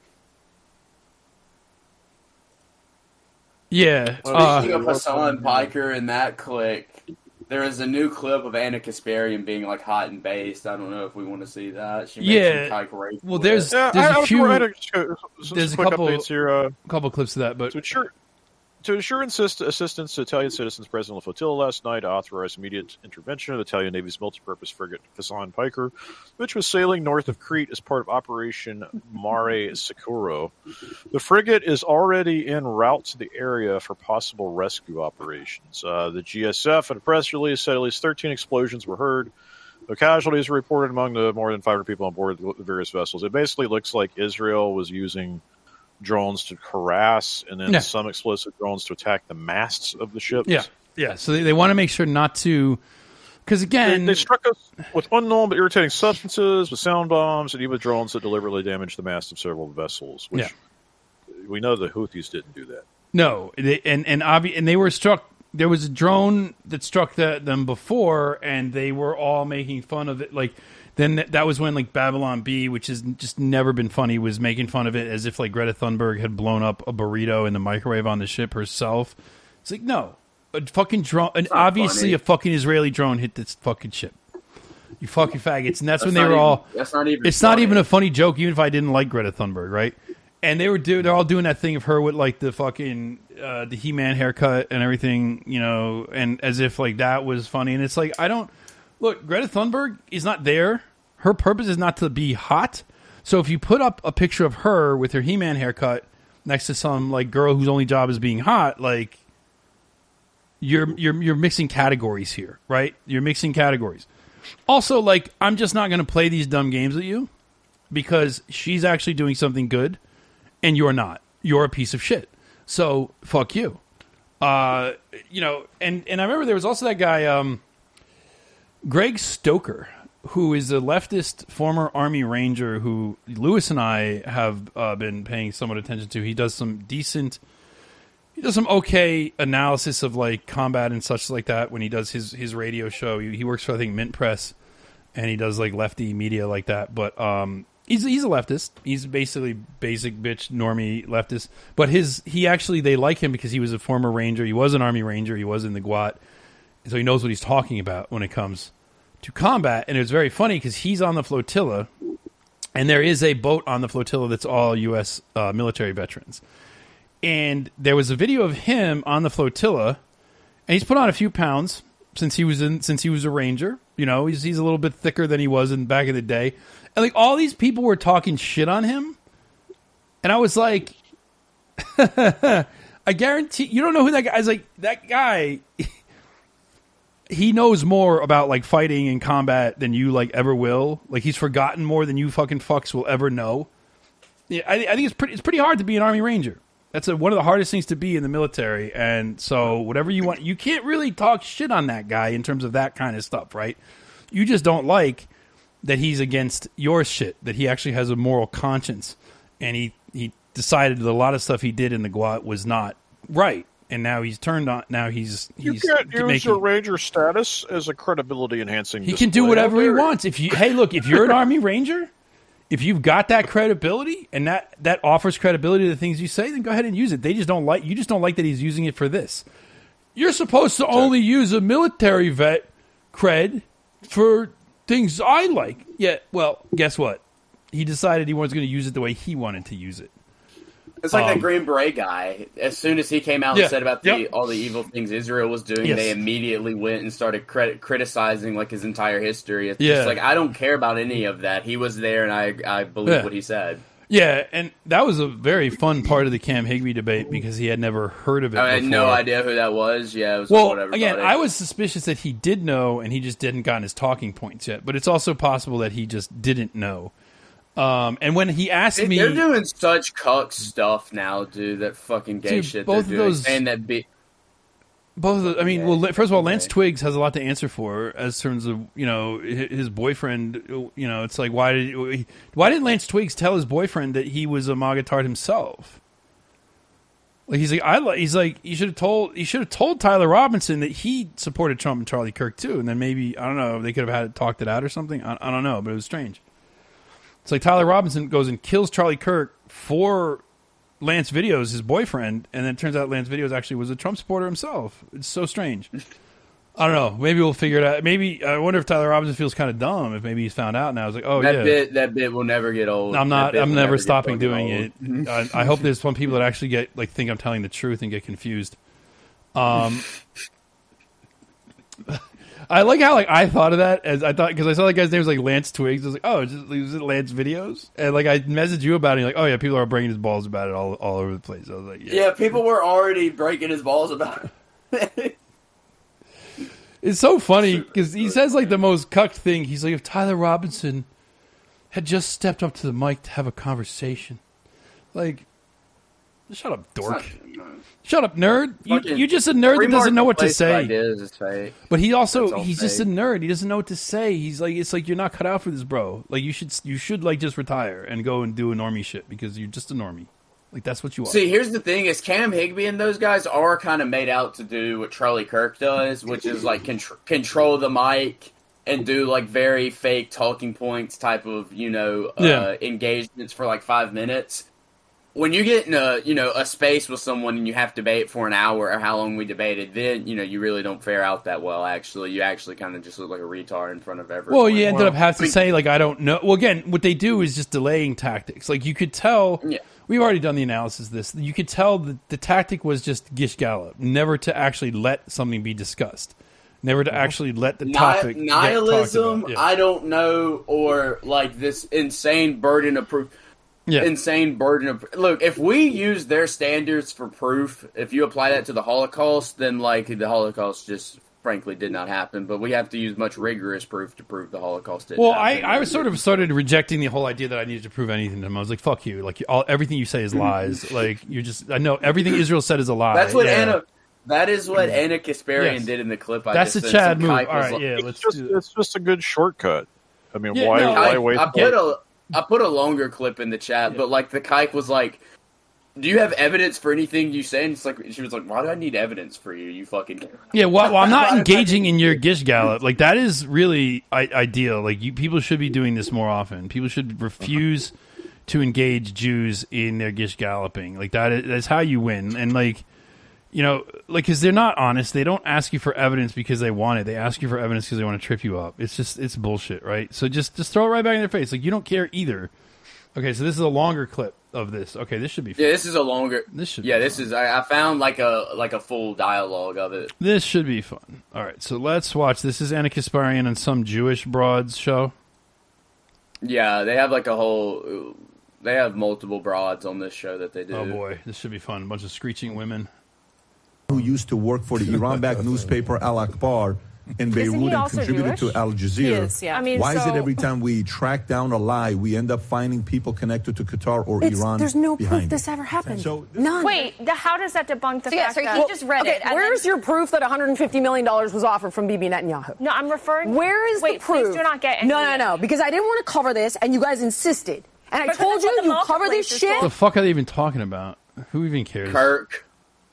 Yeah. Speaking of Hassan Piker and that clique, there is a new clip of Anna Kasparian being like hot and based. I don't know if we want to see that. She made some well, there's a few. There's a couple clips of that, but to ensure assistance to Italian citizens present on the flotilla last night, authorized immediate intervention of the Italian Navy's multi-purpose frigate Hassan Piker, which was sailing north of Crete as part of Operation Mare Sicuro. The frigate is already en route to the area for possible rescue operations. The GSF in a press release said at least 13 explosions were heard. The casualties were reported among the more than 500 people on board the various vessels. It basically looks like Israel was using drones to harass and then some explosive drones to attack the masts of the ships. Yeah. So they want to make sure not to, because again, they struck us with unknown but irritating substances, with sound bombs, and even with drones that deliberately damaged the masts of several vessels. Which we know the Houthis didn't do that. No, and they were struck. There was a drone that struck them before, and they were all making fun of it. Like, then that was when, like, Babylon Bee, which has just never been funny, was making fun of it as if, like, Greta Thunberg had blown up a burrito in the microwave on the ship herself. It's like, no. A fucking drone, and obviously funny. A fucking Israeli drone hit this fucking ship. You fucking faggots. And that's when they were all... That's not even It's funny. not even a funny joke, even if I didn't like Greta Thunberg, right? And they're all doing that thing of her with, like, the fucking... the He-Man haircut and everything, you know, and as if, like, that was funny. And it's like, I don't... Look, Greta Thunberg is not there. Her purpose is not to be hot. So if you put up a picture of her with her He-Man haircut next to some, like, girl whose only job is being hot, like, you're mixing categories here, right? You're mixing categories. Also, like, I'm just not going to play these dumb games with you because she's actually doing something good and you're not. You're a piece of shit. So, fuck you. You know, and I remember there was also that guy, Greg Stoker, who is a leftist former Army Ranger who Lewis and I have been paying somewhat attention to. He does some okay analysis of, like, combat and such like that when he does his radio show. He works for, I think, Mint Press, and he does, like, lefty media like that. But he's a leftist. He's basically basic bitch normie leftist. But they like him because he was a former Ranger. He was an Army Ranger. He was in the GWAT. So he knows what he's talking about when it comes to combat. And it's very funny because he's on the flotilla, and there is a boat on the flotilla that's all U.S. Military veterans. And there was a video of him on the flotilla, and he's put on a few pounds since he was a Ranger. You know, he's a little bit thicker than he was in back in the day. And, like, all these people were talking shit on him. And I was like, I guarantee you don't know who that guy is. Like, that guy, he knows more about, like, fighting and combat than you, like, ever will. Like, he's forgotten more than you fucking fucks will ever know. Yeah, I think it's pretty hard to be an Army Ranger. That's one of the hardest things to be in the military. And so whatever you want, you can't really talk shit on that guy in terms of that kind of stuff, right? You just don't like that he's against your shit, that he actually has a moral conscience. And he decided that a lot of stuff he did in the GWAT was not right. And now he's turned on. Now he's you can't use your Ranger status as a credibility enhancing. He can do whatever he wants. If you're an Army Ranger, if you've got that credibility and that offers credibility to the things you say, then go ahead and use it. You just don't like that he's using it for this. You're supposed to only use a military vet cred for things I like. Yeah, well, guess what? He decided he was going to use it the way he wanted to use it. It's like that Green Beret guy. As soon as he came out and said about all the evil things Israel was doing, they immediately went and started criticizing, like, his entire history. It's just like, I don't care about any of that. He was there, and I believe what he said. Yeah, and that was a very fun part of the Cam Higbee debate because he had never heard of it before. I had no idea who that was. Yeah, it was whatever. Again, I was suspicious that he did know, and he just didn't gotten his talking points yet. But it's also possible that he just didn't know. And when he asked me, they're doing such cuck stuff now, dude. That fucking gay shit. Both they're of doing. those, and that both of the, I mean, well, first of all, Lance Twiggs has a lot to answer for as terms of, you know, his boyfriend. You know, it's like why didn't Lance Twiggs tell his boyfriend that he was a Magatard himself? Like he's like you should have told Tyler Robinson that he supported Trump and Charlie Kirk too, and then maybe I don't know, they could have talked it out or something. I don't know, but it was strange. It's like Tyler Robinson goes and kills Charlie Kirk for Lance Videos, his boyfriend, and then it turns out Lance Videos actually was a Trump supporter himself. It's so strange. I don't know. Maybe we'll figure it out. Maybe I wonder if Tyler Robinson feels kind of dumb if maybe he's found out now. It's like, that bit will never get old. I'm never stopping doing it. I hope there's some people that actually think I'm telling the truth and get confused. I like how I thought of that because I saw that guy's name was like Lance Twiggs. I was like, oh, is it Lance Videos? And like I messaged you about it. And you're like, oh yeah, people are breaking his balls about it all over the place. I was like, yeah, people were already breaking his balls about it. It's so funny because he says like the most cucked thing. He's like, if Tyler Robinson had just stepped up to the mic to have a conversation, like, shut up, dork. Shut up, nerd. You're just a nerd that doesn't know what to say. But he's just a nerd. He doesn't know what to say. He's like, it's like you're not cut out for this, bro. Like you should like just retire and go and do a normie shit because you're just a normie. Like that's what you are. See, here's the thing: is Cam Higbee and those guys are kind of made out to do what Charlie Kirk does, which is like control the mic and do like very fake talking points type of engagements for like 5 minutes. When you get in a space with someone and you have to debate for an hour or how long we debated, then you really don't fare out that well. Actually, you actually kind of just look like a retard in front of everyone. Well, you ended up having to say like I don't know. Well, again, what they do is just delaying tactics. Like you could tell. Yeah. We've already done the analysis of this. You could tell that the tactic was just gish gallop, never to actually let something be discussed, never to actually let the topic nihilism. Get talked about. Yeah. I don't know, or like this insane burden of proof. Yeah. Insane burden of look. If we use their standards for proof, if you apply that to the Holocaust, then like the Holocaust just frankly did not happen. But we have to use much rigorous proof to prove the Holocaust didn't happen. I was sort of started rejecting the whole idea that I needed to prove anything to them. I was like, "Fuck you! Like everything you say is lies. Like you're just I know everything Israel said is a lie." That's what That is what Anna Kasparian did in the clip. That's a Chad move. All right, it's just a good shortcut. I mean, why wait? I put a longer clip in the chat, but like the kike was like, "Do you have evidence for anything you say?" And it's like she was like, "Why do I need evidence for you? You fucking yeah." Well, I'm not engaging in your gish gallop. Like that is really ideal. Like people should be doing this more often. People should refuse to engage Jews in their gish galloping. Like that's how you win. And like because they're not honest. They don't ask you for evidence because they want it. They ask you for evidence because they want to trip you up. It's bullshit, right? So just throw it right back in their face. Like you don't care either. Okay, so this is a longer clip of this. Okay, this should be fun. Yeah, this is a longer. I found like a full dialogue of it. This should be fun. All right, so let's watch. This is Anna Kasparian on some Jewish broads show. Yeah, they have like they have multiple broads on this show that they do. Oh boy, this should be fun. A bunch of screeching women. Who used to work for the Iran-backed newspaper Al Akbar in Beirut and contributed to Al Jazeera. Why is it every time we track down a lie, we end up finding people connected to Qatar or Iran? There's no proof it? this ever happened. So none. Wait, how does that debunk the fact that... he just read it. Where's your proof that $150 million was offered from Bibi Netanyahu? No, I'm referring... Where is the proof? Please do not get... No, because I didn't want to cover this, and you guys insisted. And I told you cover this shit. What the fuck are they even talking about? Who even cares? Kirk.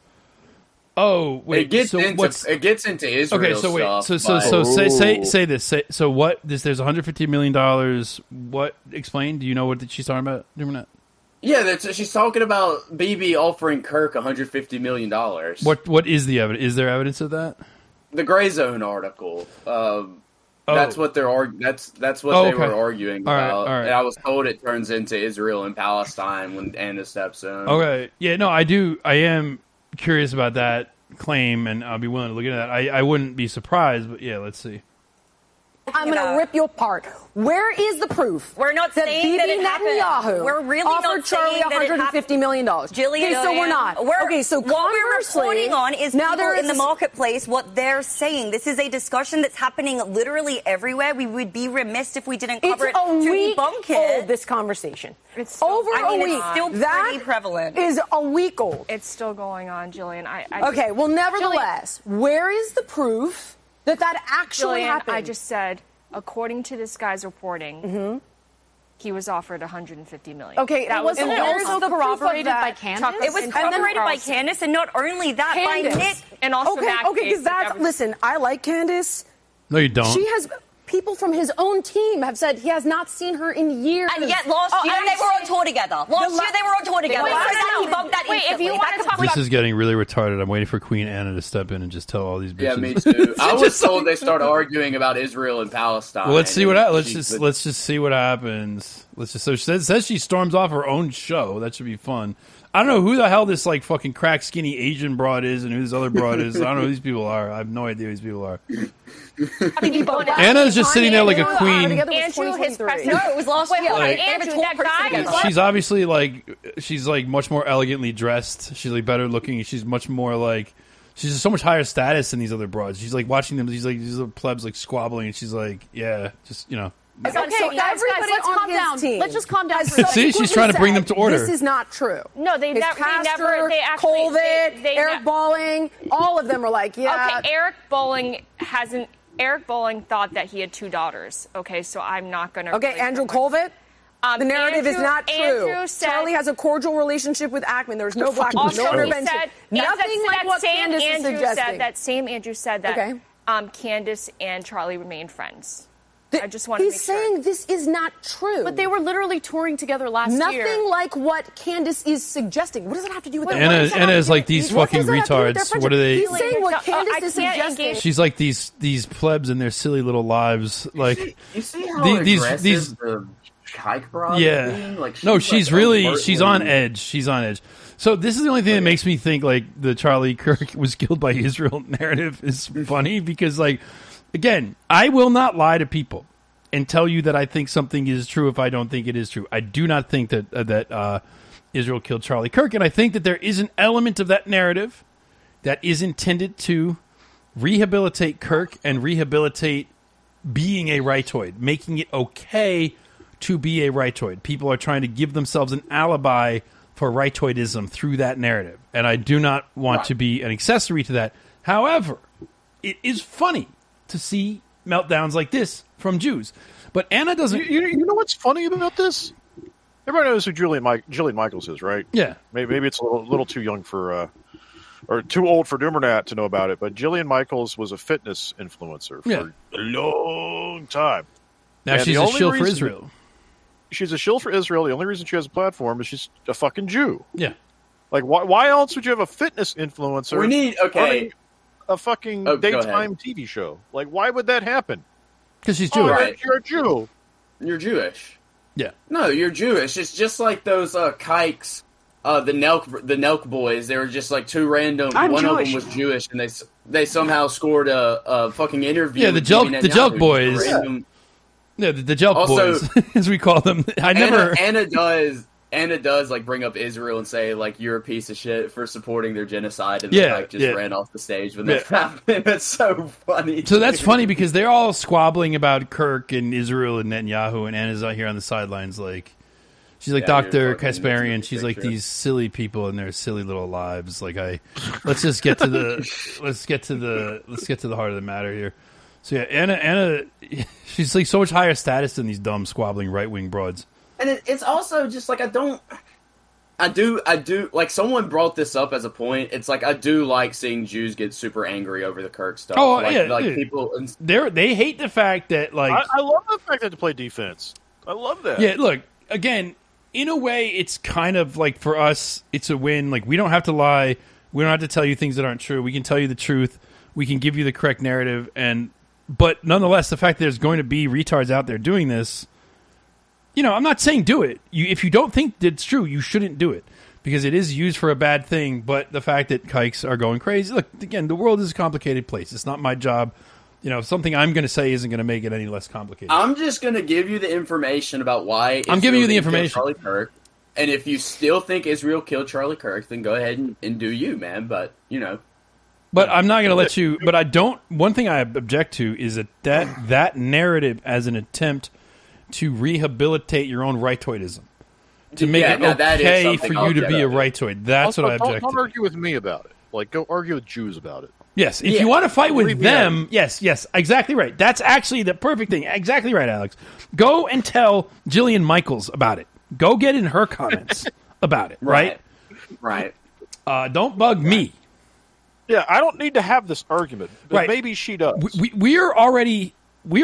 Oh wait, it gets into Israel. Okay, so wait, so say this. So what? There's $150 million. What? Explain. Do you know what she's talking about? Yeah, she's talking about Bibi offering Kirk $150 million. What is the evidence? Is there evidence of that? The Gray Zone article. That's what they're That's what they were arguing about. All right. And I was told it turns into Israel and Palestine when Anna steps in. Okay. Yeah. No, I do. I am curious about that claim, and I'll be willing to look into that. I wouldn't be surprised, but yeah, let's see. I'm going to rip you apart. Where is the proof? We're not saying that it happened. We're really offered not saying Charlie $150 million. Jillian, so we're not. So what we're reporting on is now people in the marketplace, what they're saying. This is a discussion that's happening literally everywhere. We would be remiss if we didn't cover it to debunk it. This conversation. It's still, over a week. It's still pretty prevalent. Is a week old. It's still going on, Jillian. Okay, well, nevertheless, where is the proof that actually happened? I just said, according to this guy's reporting, he was offered $150 million. Okay, that was also corroborated by Candace. It was corroborated by Candace, and not only that, by Nick, and also because listen, I like Candace. No, you don't. She has. People from his own team have said he has not seen her in years. And yet last year they were on tour together. Last year they were on tour together. If you want to talk this is getting really retarded. I'm waiting for Queen Anna to step in and just tell all these bitches. Yeah, me too. I was told they start arguing about Israel and Palestine. Well, let's see what happens. Let's just see what happens. So she says she storms off her own show. That should be fun. I don't know who the hell this like fucking crack skinny Asian broad is and who this other broad is. I don't know who these people are. I have no idea who these people are. Anna's just sitting there like a queen. Andrew, his press. No, it was last year. Andrew, that guy. She's obviously like much more elegantly dressed. She's like better looking. She's much more like she's just so much higher status than these other broads. She's like watching them. She's like these little plebs like squabbling, and she's like, yeah, just Okay, so guys, let's calm down. Let's just calm down. See, she's trying to bring them to order. This is not true. No, they never. Colvin, Eric Bolling, all of them are like, yeah. Okay, Eric Bolling thought that he had 2 daughters. Okay, so I'm not going to. Okay, Andrew Colvin. The narrative is not true. Charlie has a cordial relationship with Ackman. There's no black no intervention. Nothing like what Candace is suggesting. That same Andrew said that Candace and Charlie remain friends. I just want to make sure. He's saying this is not true. But they were literally touring together last year. Nothing like what Candace is suggesting. What does it have to do with that? Anna is like these fucking retards. What are they? He's saying what Candace is suggesting. She's like these plebs in their silly little lives. Like you see how these the kike broad being? Like, no, she's on edge. She's on edge. So this is the only thing that makes me think like the Charlie Kirk was killed by Israel narrative is funny because like. Again, I will not lie to people and tell you that I think something is true if I don't think it is true. I do not think that Israel killed Charlie Kirk, and I think that there is an element of that narrative that is intended to rehabilitate Kirk and rehabilitate being a rightoid, making it okay to be a rightoid. People are trying to give themselves an alibi for rightoidism through that narrative, and I do not want to be an accessory to that. However, it is funny to see meltdowns like this from Jews. But Anna doesn't... You know what's funny about this? Everybody knows who Jillian Michaels is, right? Yeah. Maybe it's a little too young for... or too old for Dummernat to know about it, but Jillian Michaels was a fitness influencer for a long time. Now she's a shill for Israel. She's a shill for Israel. The only reason she has a platform is she's a fucking Jew. Yeah. Like, why else would you have a fitness influencer? We need... Okay. A fucking daytime TV show. Like, why would that happen? Because she's Jewish. Right. You're a Jew. You're Jewish. Yeah. No, you're Jewish. It's just like those kikes, the Nelk boys. They were just like 2 random. One of them was Jewish, and they somehow scored a fucking interview. Yeah, the Jelk boys. Yeah, the Jelk boys, as we call them. Anna does like bring up Israel and say like you're a piece of shit for supporting their genocide, and the ran off the stage when that happened. That's so funny. So that's funny because they're all squabbling about Kirk and Israel and Netanyahu, and Anna's out here on the sidelines like she's like Dr. Kasparian. She's like these silly people in their silly little lives. Like let's get to the heart of the matter here. So yeah, Anna, she's like so much higher status than these dumb squabbling right wing broads. And it's also just like I do like someone brought this up as a point. It's like I do like seeing Jews get super angry over the Kirk stuff. Oh like people they hate the fact that like I love the fact that they play defense. I love that. Yeah, look, again, in a way it's kind of like for us it's a win. Like we don't have to lie. We don't have to tell you things that aren't true. We can tell you the truth. We can give you the correct narrative but nonetheless the fact that there's going to be retards out there doing this. You know, I'm not saying do it. If you don't think it's true, you shouldn't do it because it is used for a bad thing. But the fact that kikes are going crazy, look, again, the world is a complicated place. It's not my job. You know, something I'm going to say isn't going to make it any less complicated. I'm just going to give you the information about why I'm giving you the information. Charlie Kirk. And if you still think Israel killed Charlie Kirk, then go ahead and do you, man. But, you know. But I'm not going to let you. But I don't. One thing I object to is that narrative as an attempt to rehabilitate your own rightoidism, to make it okay for you to be a rightoid. That's what I object to. Don't argue with me about it. Like, go argue with Jews about it. Yes, if you want to fight with them, yes, exactly right. That's actually the perfect thing. Exactly right, Alex. Go and tell Jillian Michaels about it. Go get in her comments about it, right? Right. Don't bug me. Yeah, I don't need to have this argument, but maybe she does. We're already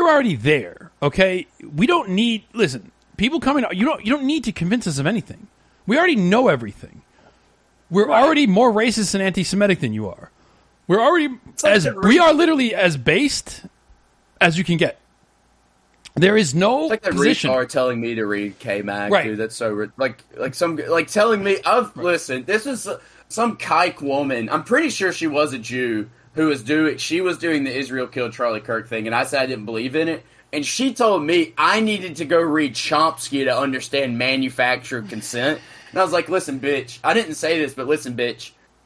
there, okay? We don't need... Listen, people coming... You don't need to convince us of anything. We already know everything. We're already more racist and anti-Semitic than you are. We're already... we are literally as based as you can get. There is no it's like the position... retard telling me to read K-Mag, dude. That's so... Like telling me... Listen, this is some kike woman. I'm pretty sure she was a Jew... She was doing the Israel killed Charlie Kirk thing, and I said I didn't believe in it. And she told me I needed to go read Chomsky to understand manufactured consent. And I was like, listen, bitch. I didn't say this, but listen, bitch.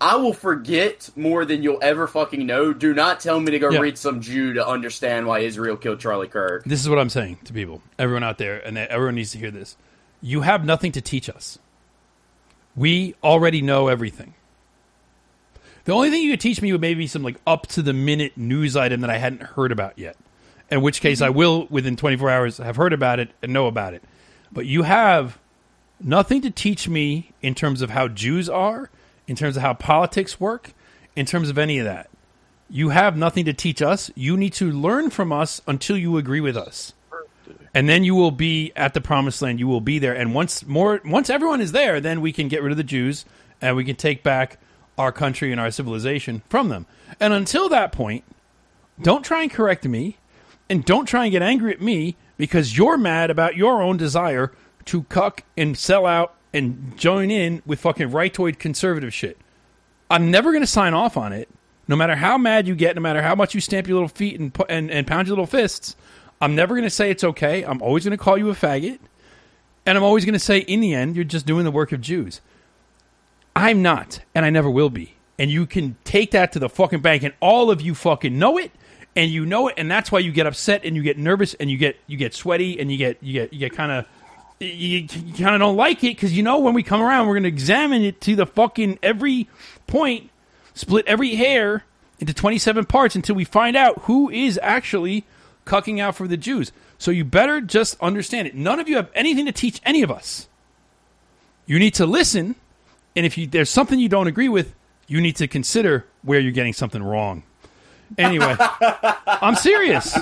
I will forget more than you'll ever fucking know. Do not tell me to go read some Jew to understand why Israel killed Charlie Kirk. This is what I'm saying to people, everyone out there, and everyone needs to hear this. You have nothing to teach us. We already know everything. The only thing you could teach me would maybe some like up-to-the-minute news item that I hadn't heard about yet. In which case I will, within 24 hours, have heard about it and know about it. But you have nothing to teach me in terms of how Jews are, in terms of how politics work, in terms of any of that. You have nothing to teach us. You need to learn from us until you agree with us. And then you will be at the promised land. You will be there. And once everyone is there, then we can get rid of the Jews and we can take back our country and our civilization from them. And until that point, don't try and correct me and don't try and get angry at me because you're mad about your own desire to cuck and sell out and join in with fucking rightoid conservative shit. I'm never going to sign off on it, no matter how mad you get, no matter how much you stamp your little feet and pound your little fists. I'm never going to say it's okay. I'm always going to call you a faggot. And I'm always going to say, in the end, you're just doing the work of Jews. I'm not, and I never will be. And you can take that to the fucking bank, and all of you fucking know it, and you know it, and that's why you get upset, and you get nervous, and you get sweaty, and you get kind of... You kind of don't like it because you know when we come around, we're going to examine it to the fucking every point, split every hair into 27 parts until we find out who is actually cucking out for the Jews. So you better just understand it. None of you have anything to teach any of us. You need to listen, and if there's something you don't agree with, you need to consider where you're getting something wrong. Anyway, I'm serious.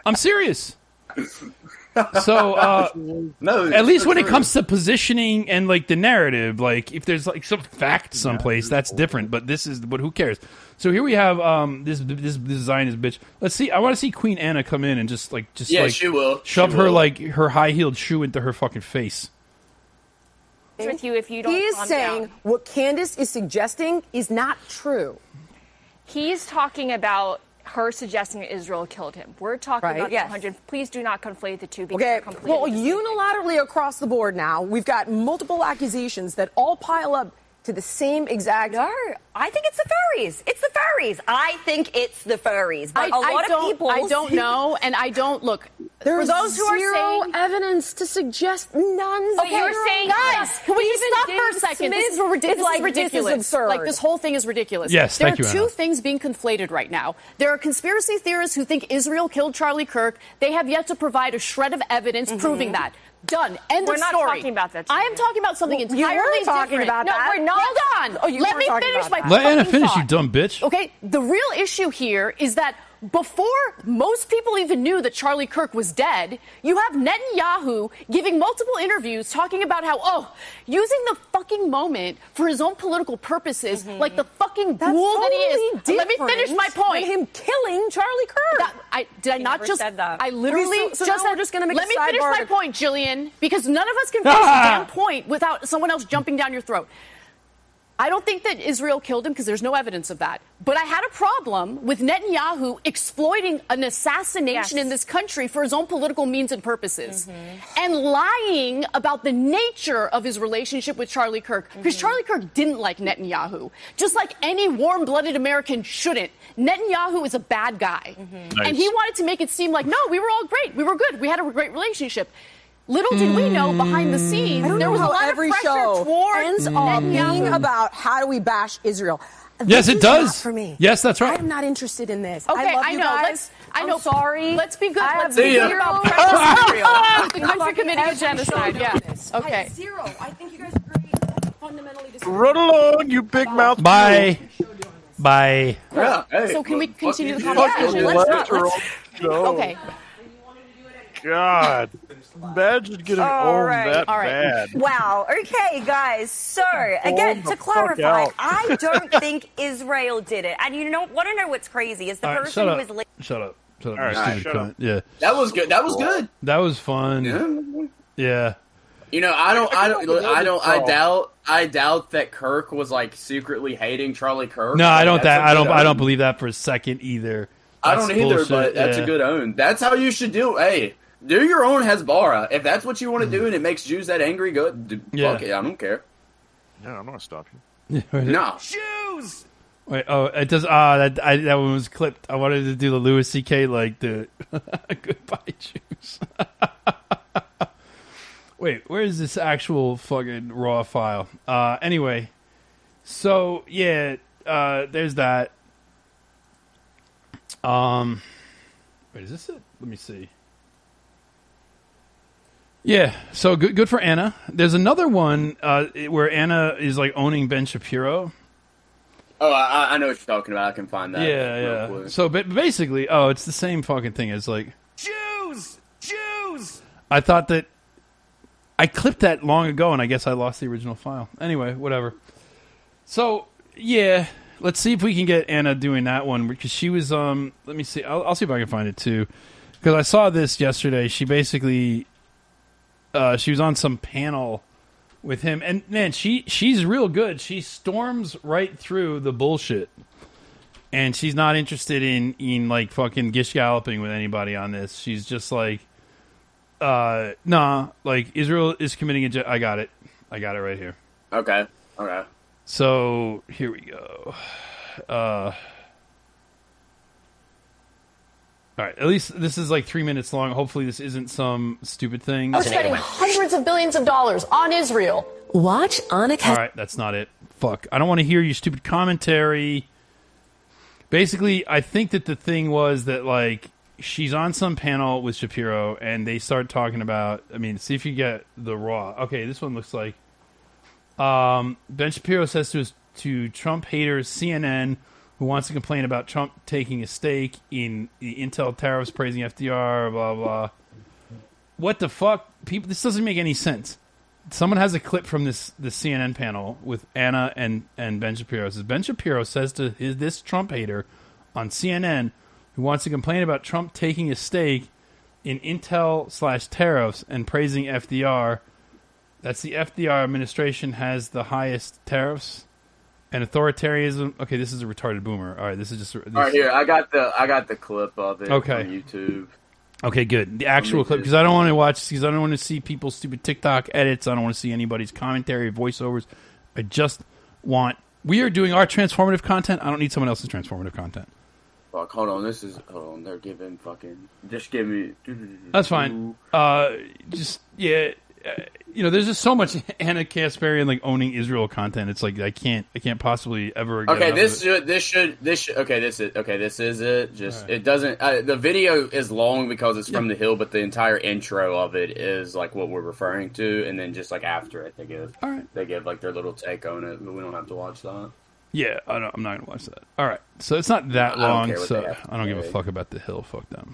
So, at least when it comes to positioning and like the narrative, like if there's like some fact someplace, that's different. But who cares? So here we have this Zionist bitch. Let's see. I want to see Queen Anna come in and just she will shove her high heeled shoe into her fucking face. With you, if you don't. He is saying what Candace is suggesting is not true. He's talking about her suggesting that Israel killed him. We're talking about 200. Please do not conflate the two. Okay. Well, unilaterally across the board now, we've got multiple accusations that all pile up to the same exact... No, I think it's the furries. It's the furries. I think it's the furries. But a lot of people... I don't know, and I don't... Look, there's for those who are zero saying... evidence to suggest none. Okay, you're saying... Guys, can we just stop for a second? This is ridiculous. This is absurd. Like, this whole thing is ridiculous. Yes, there thank you, are two things being conflated right now. There are conspiracy theorists who think Israel killed Charlie Kirk. They have yet to provide a shred of evidence proving that. Done. End of story. We're not talking about that. I am talking about something entirely different. Talking about that. No, we're not. Hold on. Let me finish my Let Anna finish, thought. you dumb bitch. Okay, the real issue here is that before most people even knew that Charlie Kirk was dead, you have Netanyahu giving multiple interviews talking about how, using the fuking moment for his own political purposes, like the fucking ghoul that he is. Let me finish my point. Him killing Charlie Kirk. Did I not just... said that. I literally so just... we're just gonna make let a me finish sidebar my point, Jillian, because none of us can finish a damn point without someone else jumping down your throat. I don't think that Israel killed him because there's no evidence of that. But I had a problem with Netanyahu exploiting an assassination in this country for his own political means and purposes and lying about the nature of his relationship with Charlie Kirk. Because Charlie Kirk didn't like Netanyahu, just like any warm-blooded American shouldn't. Netanyahu is a bad guy. And he wanted to make it seem like, no, we were all great. We were good. We had a great relationship. Little did we know behind the scenes, there was a lot of pressure towards ends up being about how do we bash Israel. Yes, it does. Not for me. Yes, that's right. I'm not interested in this. Okay, I love you know. guys. I'm sorry. Let's be good. Let's be good about precious Israel. The country committing a genocide. Yeah. Okay. Zero. I think you guys agree fundamentally. Run along, you big mouth. Bye. Bye. Yeah, hey, so can we continue the conversation? Let's okay. God, imagine getting owned that bad. Wow. Okay, guys. So, again, to clarify, I don't think Israel did it. And you want to know what's crazy is the person who was... Shut up. Right, shut up. Yeah. That was good. That was good. That was fun. Yeah. You know, I doubt that Kirk was like secretly hating Charlie Kirk. No, I don't believe that for a second either. I don't either, bullshit. but that's a good own. That's how you should do. Hey, do your own Hezbollah. If that's what you want to do and it makes Jews that angry, fuck it. I don't care. Yeah, I'm not gonna stop you. No. Jews. Wait, it does. That one was clipped. I wanted to do the Louis C.K. like the goodbye Jews. Wait, where is this actual fucking raw file? Anyway, so yeah, there's that. Wait, is this it? Let me see. Yeah, so good for Anna. There's another one where Anna is like owning Ben Shapiro. Oh, I know what you're talking about. I can find that. Yeah. Quick. So basically, it's the same fucking thing. It's like Jews. I thought that I clipped that long ago, and I guess I lost the original file. Anyway, whatever. So yeah, let's see if we can get Anna doing that one because she was. Let me see. I'll see if I can find it too because I saw this yesterday. She basically, she was on some panel with him, and man, she's real good. She storms right through the bullshit, and she's not interested in like fucking gish galloping with anybody on this. She's just like, nah, like Israel is committing I got it right here. Okay. So here we go. All right, at least this is like 3 minutes long. Hopefully this isn't some stupid thing. We're spending hundreds of billions of dollars on Israel. Watch Anna. All right, that's not it. Fuck. I don't want to hear your stupid commentary. Basically, I think that the thing was that, like, she's on some panel with Shapiro, and they start talking about, see if you get the raw. Okay, this one looks like, Ben Shapiro says to Trump haters, CNN, who wants to complain about Trump taking a stake in the Intel tariffs, praising FDR, blah, blah. What the fuck? People, this doesn't make any sense. Someone has a clip from the CNN panel with Anna and Ben Shapiro. It says, Ben Shapiro says to this Trump hater on CNN who wants to complain about Trump taking a stake in Intel/tariffs and praising FDR. That's the FDR administration has the highest tariffs. And authoritarianism. Okay, this is a retarded boomer. All right, this is just. All right, here I got the clip of it. Okay. On YouTube. Okay, good. The actual clip because I don't want to watch because I don't want to see people's stupid TikTok edits. I don't want to see anybody's commentary, voiceovers. I just want. We are doing our transformative content. I don't need someone else's transformative content. Fuck. Hold on. They're giving fucking. Just give me. That's fine. Just yeah. There's just so much Anna Kasparian like owning Israel content. It's like I can't possibly ever. Get okay, this is it. Just right. It doesn't. The video is long because it's from the Hill, but the entire intro of it is like what we're referring to, and then just like after it, they give like their little take on it. But we don't have to watch that. Yeah, I'm not gonna watch that. All right, so it's not that long. So I don't give a fuck about the Hill. Fuck them.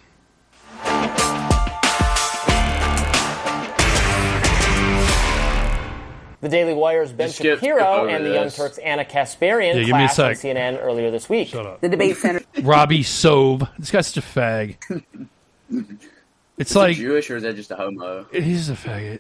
The Daily Wire's Ben Shapiro and the Young Turks' Anna Kasparian clashed on CNN earlier this week. Shut up. The debate center. Robbie Sobe. This guy's such a fag. It's like Jewish or is that just a homo? He's just a faggot.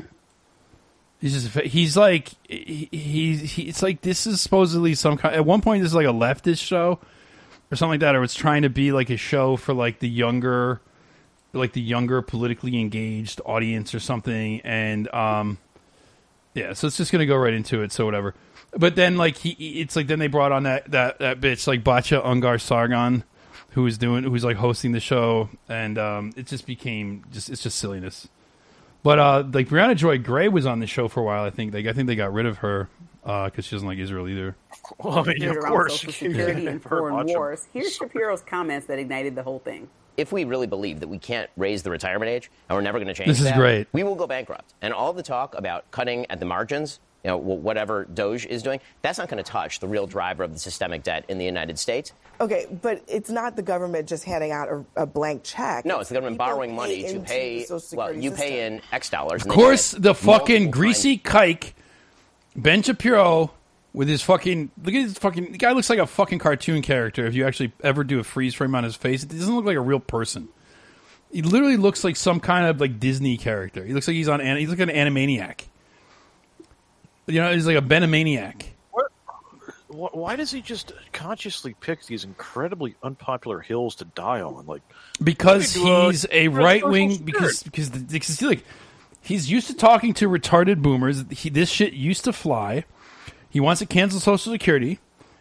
He's like it's like this is supposedly some kind. At one point, this is like a leftist show or something like that, or it's trying to be like a show for like the younger politically engaged audience or something, and yeah, so it's just gonna go right into it. So whatever. But then like it's like then they brought on that bitch like Batya Ungar Sargon, who's like hosting the show, and it just became it's just silliness. But like Brianna Joy Gray was on the show for a while. I think they got rid of her because she doesn't like Israel either. Well, I mean, of course, Social Security and foreign wars. Here's Shapiro's comments that ignited the whole thing. If we really believe that we can't raise the retirement age and we're never going to change this is great. We will go bankrupt. And all the talk about cutting at the margins, whatever Doge is doing, that's not going to touch the real driver of the systemic debt in the United States. Okay, but it's not the government just handing out a blank check. No, it's the government borrowing money to pay. Well, you pay in X dollars. Of course, the fucking greasy kike, Ben Shapiro, with his fucking look at his fucking. The guy looks like a fucking cartoon character. If you actually ever do a freeze frame on his face, it doesn't look like a real person. He literally looks like some kind of like Disney character. He looks like he's like an Animaniac. He's like a Benimaniac. Why does he just consciously pick these incredibly unpopular hills to die on? Like because he's a right wing. Because like he's used to talking to retarded boomers. This shit used to fly. He wants to cancel Social Security,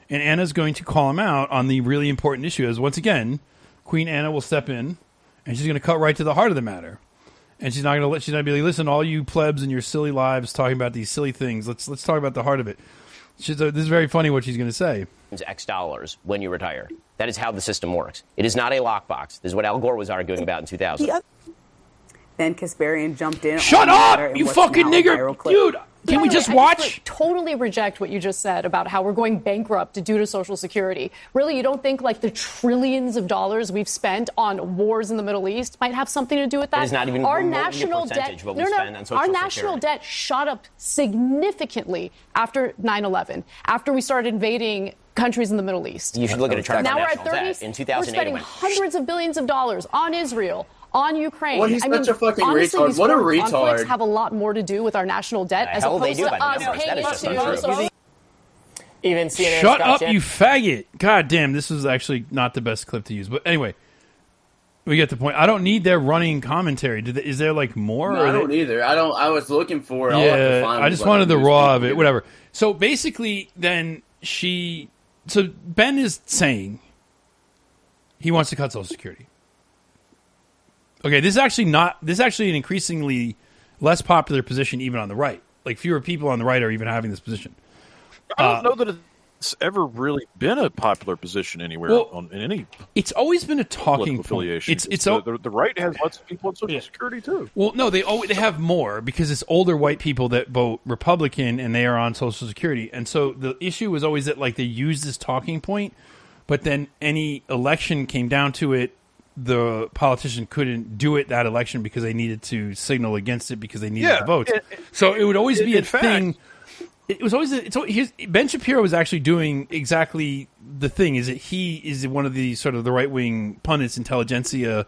and Anna's going to call him out on the really important issue. As once again, Queen Anna will step in, and she's going to cut right to the heart of the matter. And she's not going to let. She's not going to be like, listen, all you plebs in your silly lives talking about these silly things. Let's talk about the heart of it. This is very funny what she's going to say. X dollars when you retire. That is how the system works. It is not a lockbox. This is what Al Gore was arguing about in 2000. Ben Kasparian jumped in. Shut up, you fucking nigger, dude. Can we just watch? I totally reject what you just said about how we're going bankrupt due to Social Security. Really, you don't think like the trillions of dollars we've spent on wars in the Middle East might have something to do with that? It is not even our national debt. Our national debt shot up significantly after 9/11, after we started invading countries in the Middle East. You should look at a chart. Now we're at 30. In 2008, we're spending hundreds of billions of dollars on Israel, on Ukraine. Well, he's such a fucking retard. What a retard. Conflicts have a lot more to do with our national debt as opposed to us paying into. Even CNN. Shut up, you faggot! God damn, this is actually not the best clip to use. But anyway, we get the point. I don't need their running commentary. Is there like more? No, I don't either. I was looking for it. Yeah, I just wanted the raw of it. Whatever. So basically, then So Ben is saying he wants to cut Social Security. Okay, this is actually an increasingly less popular position even on the right. Like fewer people on the right are even having this position. I don't know that it's ever really been a popular position anywhere in any. It's always been a talking point. The right has lots of people on Social Security too. Well, no, they have more because it's older white people that vote Republican and they are on Social Security. And so the issue was always that like they used this talking point, but then any election came down to it, the politician couldn't do it that election because they needed to signal against it because they needed the votes. So it would always be a thing. It was always Ben Shapiro was actually doing exactly the thing. Is that he is one of the sort of the right wing pundits, intelligentsia.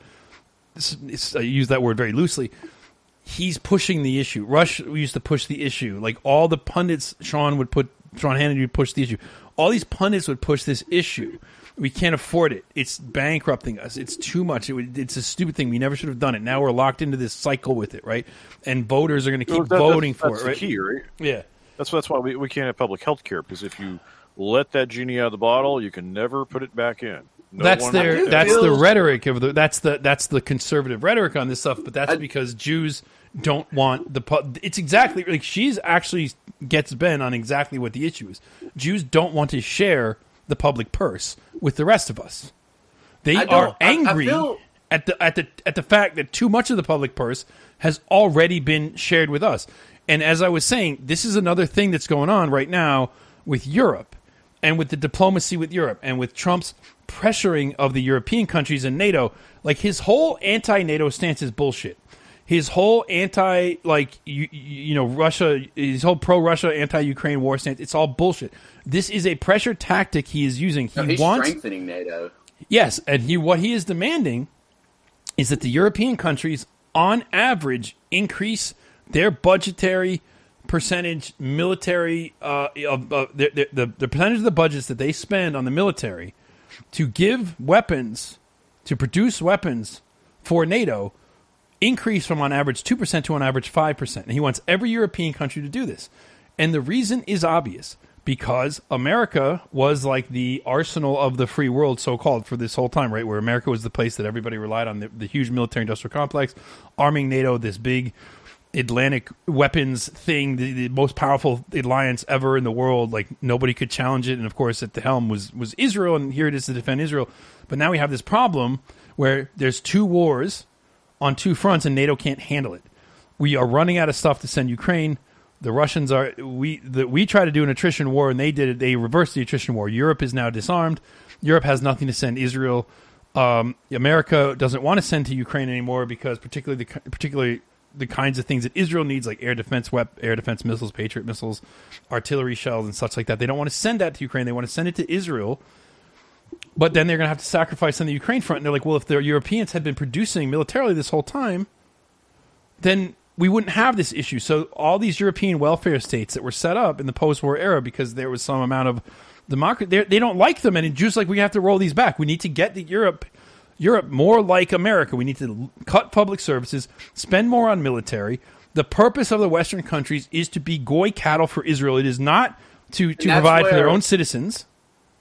I use that word very loosely. He's pushing the issue. Rush used to push the issue. Like all the pundits, Sean Hannity would push the issue. All these pundits would push this issue. We can't afford it. It's bankrupting us. It's too much. It's a stupid thing. We never should have done it. Now we're locked into this cycle with it, right? And voters are going to keep voting for it. Right? That's the key, right? Yeah. That's why we can't have public health care, because if you let that genie out of the bottle, you can never put it back in. That's the rhetoric of that's the conservative rhetoric on this stuff, but that's because Jews don't want it's exactly like she's actually gets Ben on exactly what the issue is. Jews don't want to share the public purse with the rest of us. They are angry at the fact that too much of the public purse has already been shared with us. And as I was saying, this is another thing that's going on right now with Europe and with the diplomacy with Europe and with Trump's pressuring of the European countries and NATO. Like his whole anti-NATO stance is bullshit. His whole Russia, his whole pro-Russia, anti-Ukraine war stance, it's all bullshit. This is a pressure tactic he is using. He's strengthening NATO. Yes, and what he is demanding is that the European countries, on average, increase their budgetary percentage, military, the percentage of the budgets that they spend on the military to give weapons, to produce weapons for NATO, increase from on average 2% to on average 5%. And he wants every European country to do this. And the reason is obvious, because America was like the arsenal of the free world, so-called, for this whole time, right? Where America was the place that everybody relied on, the huge military-industrial complex, arming NATO, this big Atlantic weapons thing, the most powerful alliance ever in the world. Like nobody could challenge it. And of course, at the helm was Israel, and here it is to defend Israel. But now we have this problem where there's two wars on two fronts, and NATO can't handle it. We are running out of stuff to send Ukraine. The Russians are. We tried to do an attrition war, and they did it. They reversed the attrition war. Europe is now disarmed. Europe has nothing to send Israel. America doesn't want to send to Ukraine anymore because particularly the kinds of things that Israel needs, like air defense missiles, Patriot missiles, artillery shells, and such like that. They don't want to send that to Ukraine. They want to send it to Israel. But then they're going to have to sacrifice on the Ukraine front. And they're like, well, if the Europeans had been producing militarily this whole time, then we wouldn't have this issue. So all these European welfare states that were set up in the post-war era because there was some amount of democracy, they don't like them. And just like we have to roll these back. We need to get the Europe more like America. We need to cut public services, spend more on military. The purpose of the Western countries is to be goy cattle for Israel. It is not to provide for their own citizens.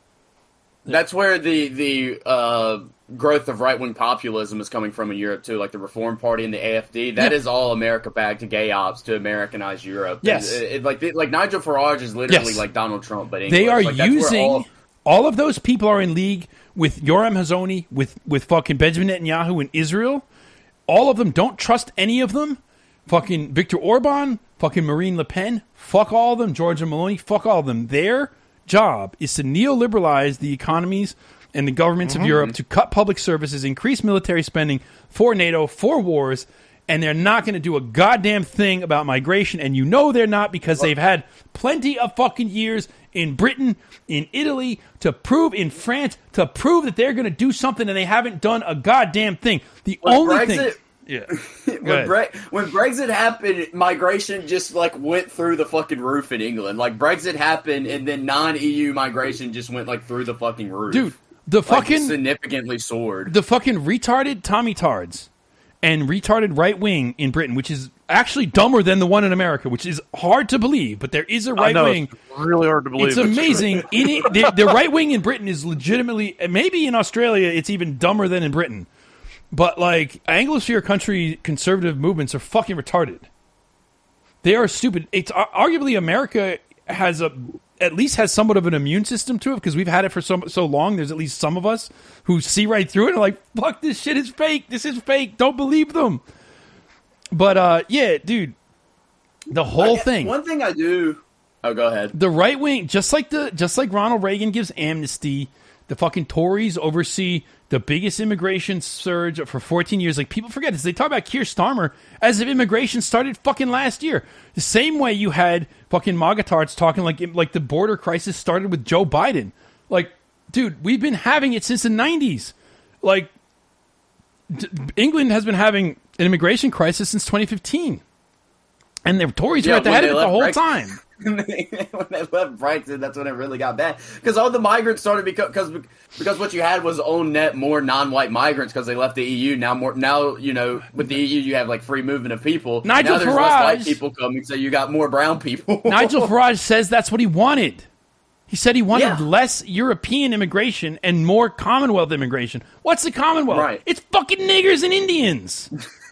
That's where the growth of right-wing populism is coming from in Europe, too, like the Reform Party and the AfD. That is all America back to gay ops to Americanize Europe. Yes. Like Nigel Farage is literally like Donald Trump, but English. They are using... All of those people are in league with Yoram Hazony, with fucking Benjamin Netanyahu in Israel. All of them. Don't trust any of them. Fucking Viktor Orban, fucking Marine Le Pen. Fuck all of them. Giorgia Meloni. Fuck all of them. Their job is to neoliberalize the economies and the governments of Europe, to cut public services, increase military spending for NATO, for wars, and they're not going to do a goddamn thing about migration, and you know they're not because they've had plenty of fucking years in Britain, in Italy, in France, to prove that they're going to do something, and they haven't done a goddamn thing. The only thing... Yeah. When Brexit happened, migration just went through the fucking roof in England. Brexit happened, and then non-EU migration just went through the fucking roof. Dude, the fucking significantly soared. The fucking retarded Tommy Tards and retarded right wing in Britain, which is actually dumber than the one in America, which is hard to believe, but there is a right wing. It's really hard to believe. It's amazing. The right wing in Britain is legitimately, maybe in Australia, it's even dumber than in Britain. But Anglosphere country conservative movements are fucking retarded. They are stupid. It's arguably America has at least has somewhat of an immune system to it because we've had it for so long. There's at least some of us who see right through it and are like, fuck, this shit is fake. This is fake. Don't believe them. But yeah, dude, the whole thing. One thing I do. Oh, go ahead. The right wing, just like Ronald Reagan gives amnesty, the fucking Tories oversee the biggest immigration surge for 14 years. People forget this. They talk about Keir Starmer as if immigration started fucking last year. The same way you had fucking magatards talking like the border crisis started with Joe Biden. Dude, we've been having it since the 90s. England has been having an immigration crisis since 2015. And the Tories were at the head of it the whole time. When they left Brexit, that's when it really got bad. Because all the migrants started because what you had was on net more non-white migrants because they left the EU. Now with the EU you have free movement of people. Now there's less white people coming, so you got more brown people. Nigel Farage says that's what he wanted. He said he wanted less European immigration and more Commonwealth immigration. What's the Commonwealth? Right. It's fucking niggers and Indians.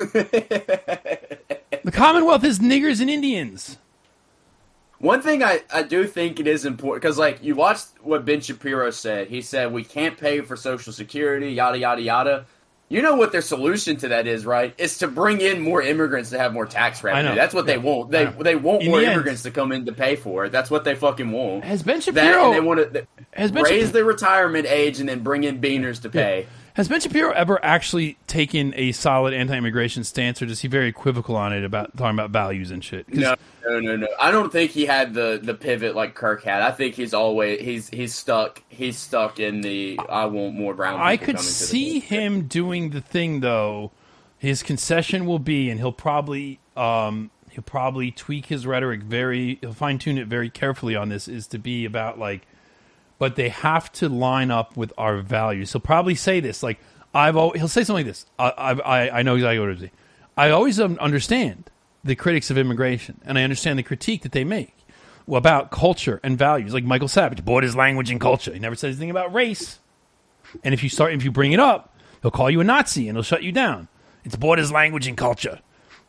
The Commonwealth is niggers and Indians. One thing I do think it is important, because, you watched what Ben Shapiro said. He said, we can't pay for Social Security, yada, yada, yada. You know what their solution to that is, right? It's to bring in more immigrants to have more tax revenue. That's what they want. They want more immigrants to come in to pay for it. That's what they fucking want. Has Ben Shapiro... they want to raise the retirement age and then bring in beaners to pay. Yeah. Has Ben Shapiro ever actually taken a solid anti-immigration stance, or is he very equivocal on it about talking about values and shit? No. I don't think he had the pivot like Kirk had. I think he's stuck in the I want more brown people. I could see him doing the thing though. His concession will be, and he'll probably tweak his rhetoric he'll fine tune it very carefully on this, is to be about but they have to line up with our values. He'll probably say this, he'll say something like this. I know exactly what it is. I always understand the critics of immigration, and I understand the critique that they make about culture and values. Like Michael Savage, borders, language, and culture. He never says anything about race. And if you bring it up, he'll call you a Nazi and he'll shut you down. It's borders, language, and culture.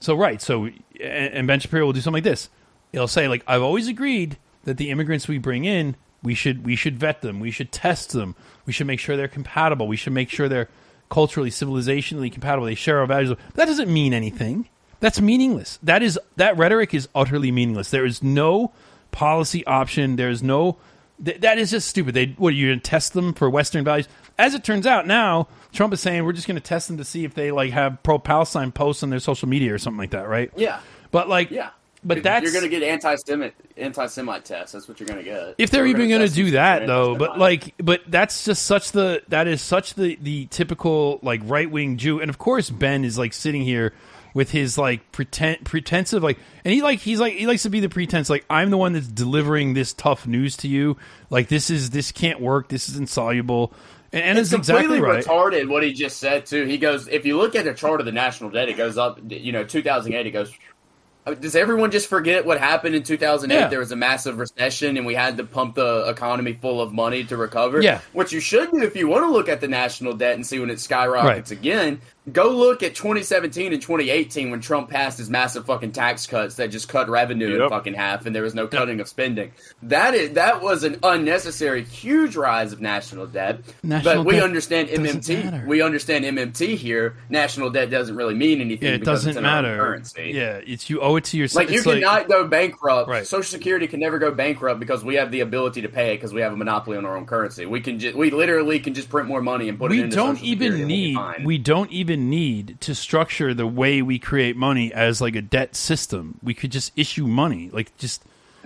And Ben Shapiro will do something like this. He'll say, I've always agreed that the immigrants we bring in, we should vet them. We should test them. We should make sure they're compatible. We should make sure they're culturally, civilizationally compatible. They share our values. That doesn't mean anything. That's meaningless. That rhetoric is utterly meaningless. There is no policy option. There is no... That is just stupid. You're going to test them for Western values? As it turns out now, Trump is saying we're just going to test them to see if they have pro-Palestine posts on their social media or something like that, right? Yeah. But But that's you're going to get anti-Semite tests. That's what you're going to get. If they're even going to do that, though. But that's just such the typical right wing Jew. And of course, Ben is sitting here with his pretensive and he likes to be the pretense I'm the one that's delivering this tough news to you. This can't work. This is insoluble. And it's completely exactly right. Retarded what he just said too. He goes, if you look at the chart of the national debt, it goes up. 2008, it goes Does everyone just forget what happened in 2008? Yeah. There was a massive recession and we had to pump the economy full of money to recover. Yeah. What you should do if you want to look at the national debt and see when it skyrockets again, go look at 2017 and 2018 when Trump passed his massive fucking tax cuts that just cut revenue in fucking half and there was no cutting of spending. That was an unnecessary huge rise of national debt. But we understand MMT. We understand MMT here. National debt doesn't really mean anything because it's in our currency. Yeah, it's you owe it to yourself. Like you cannot go bankrupt. Right. Social Security can never go bankrupt because we have the ability to pay it because we have a monopoly on our own currency. We literally can just print more money and put it into Social Security. We don't even need to structure the way we create money as like a debt system. We could just issue money, like just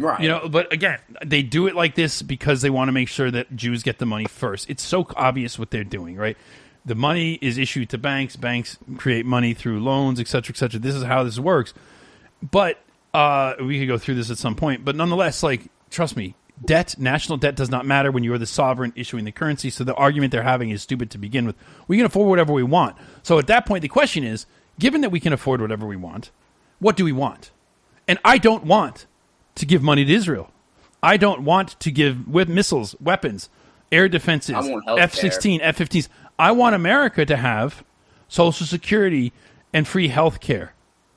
but again, they do it like this because they want to make sure that Jews get the money first. It's so obvious what they're doing, right? The money is issued to banks. Banks create money through loans, et cetera, et cetera. This is how this works. But we could go through this at some point. But nonetheless, like, trust me, national debt does not matter when you're the sovereign issuing the currency. So the argument they're having is stupid to begin with. We can afford whatever we want. So at that point, the question is, given that we can afford whatever we want, what do we want? And I don't want to give money to Israel. I don't want to give missiles, weapons, air defenses, F-16, F-15s. I want America to have Social Security and free health care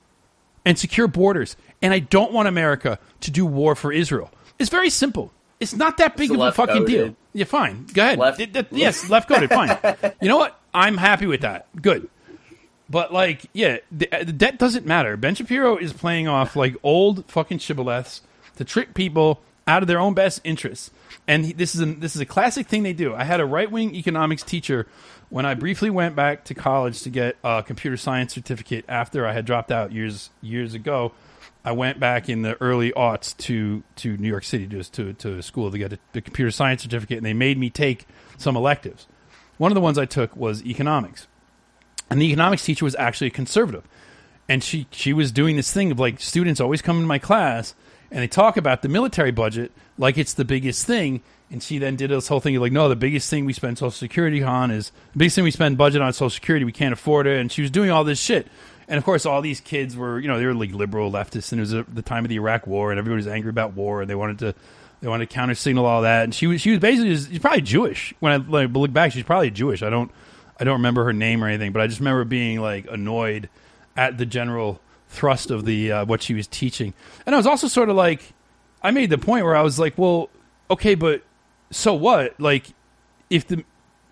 and secure borders. And I don't want America to do war for Israel. It's very simple. It's not that big of a fucking deal. Yeah, fine. Go ahead. Yes, left-coded, fine. You know what? I'm happy with that. Good. But, like, yeah, the debt doesn't matter. Ben Shapiro is playing off, like, old fucking shibboleths to trick people out of their own best interests. And this is a classic thing they do. I had a right-wing economics teacher when I briefly went back to college to get a computer science certificate after I had dropped out years ago. I went back in the early aughts to New York City just to school to get the computer science certificate, and they made me take some electives. One of the ones I took was economics. And the economics teacher was actually a conservative. And she was doing this thing of, like, students always come into my class and they talk about the military budget like it's the biggest thing. And she then did this whole thing of, like, no, the biggest thing we spend Social Security on is the biggest thing we spend budget on Social Security. We can't afford it. And she was doing all this shit. And, of course, all these kids were, you know, they were, like, liberal leftists. And it was the time of the Iraq War, and everybody was angry about war. And they wanted to counter-signal all that. And she was basically, she's probably Jewish. When I look back, she's probably Jewish. I don't remember her name or anything, but I just remember being, like, annoyed at the general thrust of the what she was teaching. And I was also sort of like, I made the point where I was like, well, okay, but so what? Like, if the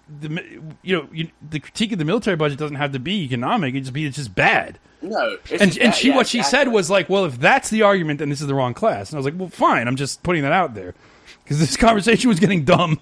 critique of the military budget doesn't have to be economic, it's just bad. No, what she said was like, well, if that's the argument, then this is the wrong class. And I was like, well, fine, I'm just putting that out there because this conversation was getting dumb.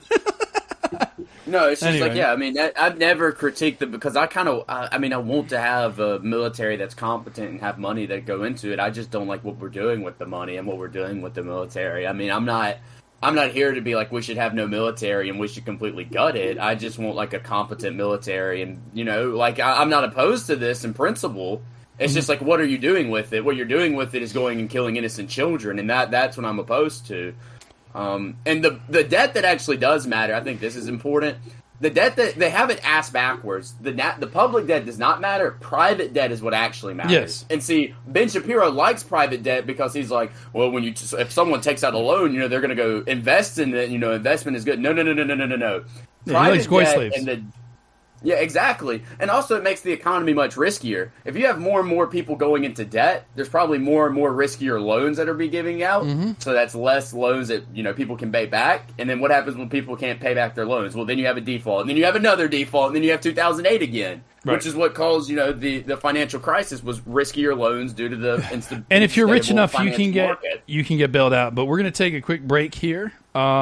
No, it's just like, yeah, I mean, I've never critiqued it because I want to have a military that's competent and have money that go into it. I just don't like what we're doing with the money and what we're doing with the military. I mean, I'm not here to be like, we should have no military and we should completely gut it. I just want, like, a competent military. And, you know, like, I'm not opposed to this in principle. It's just like, what are you doing with it? What you're doing with it is going and killing innocent children. And that's what I'm opposed to. And the debt that actually does matter, I think this is important. The debt that they have it ass backwards. The public debt does not matter. Private debt is what actually matters. Yes. And see, Ben Shapiro likes private debt because he's like, well, if someone takes out a loan, you know, they're going to go invest in it. You know, investment is good. No. Private debt slaves. And yeah, exactly. And also it makes the economy much riskier. If you have more and more people going into debt, there's probably more and more riskier loans that are being giving out. Mm-hmm. So that's less loans that, you know, people can pay back. And then what happens when people can't pay back their loans? Well, then you have a default. And then you have another default. And then you have 2008 again. Right. Which is what caused, you know, the financial crisis was riskier loans due to the and if you're rich enough, you can get bailed out. But we're going to take a quick break here.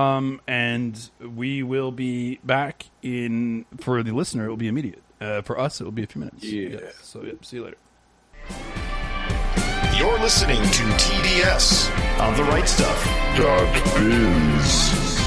And we will be back for the listener, it will be immediate. For us, it will be a few minutes. Yeah. So, see you later. You're listening to TDS on the Right Stuff. .biz.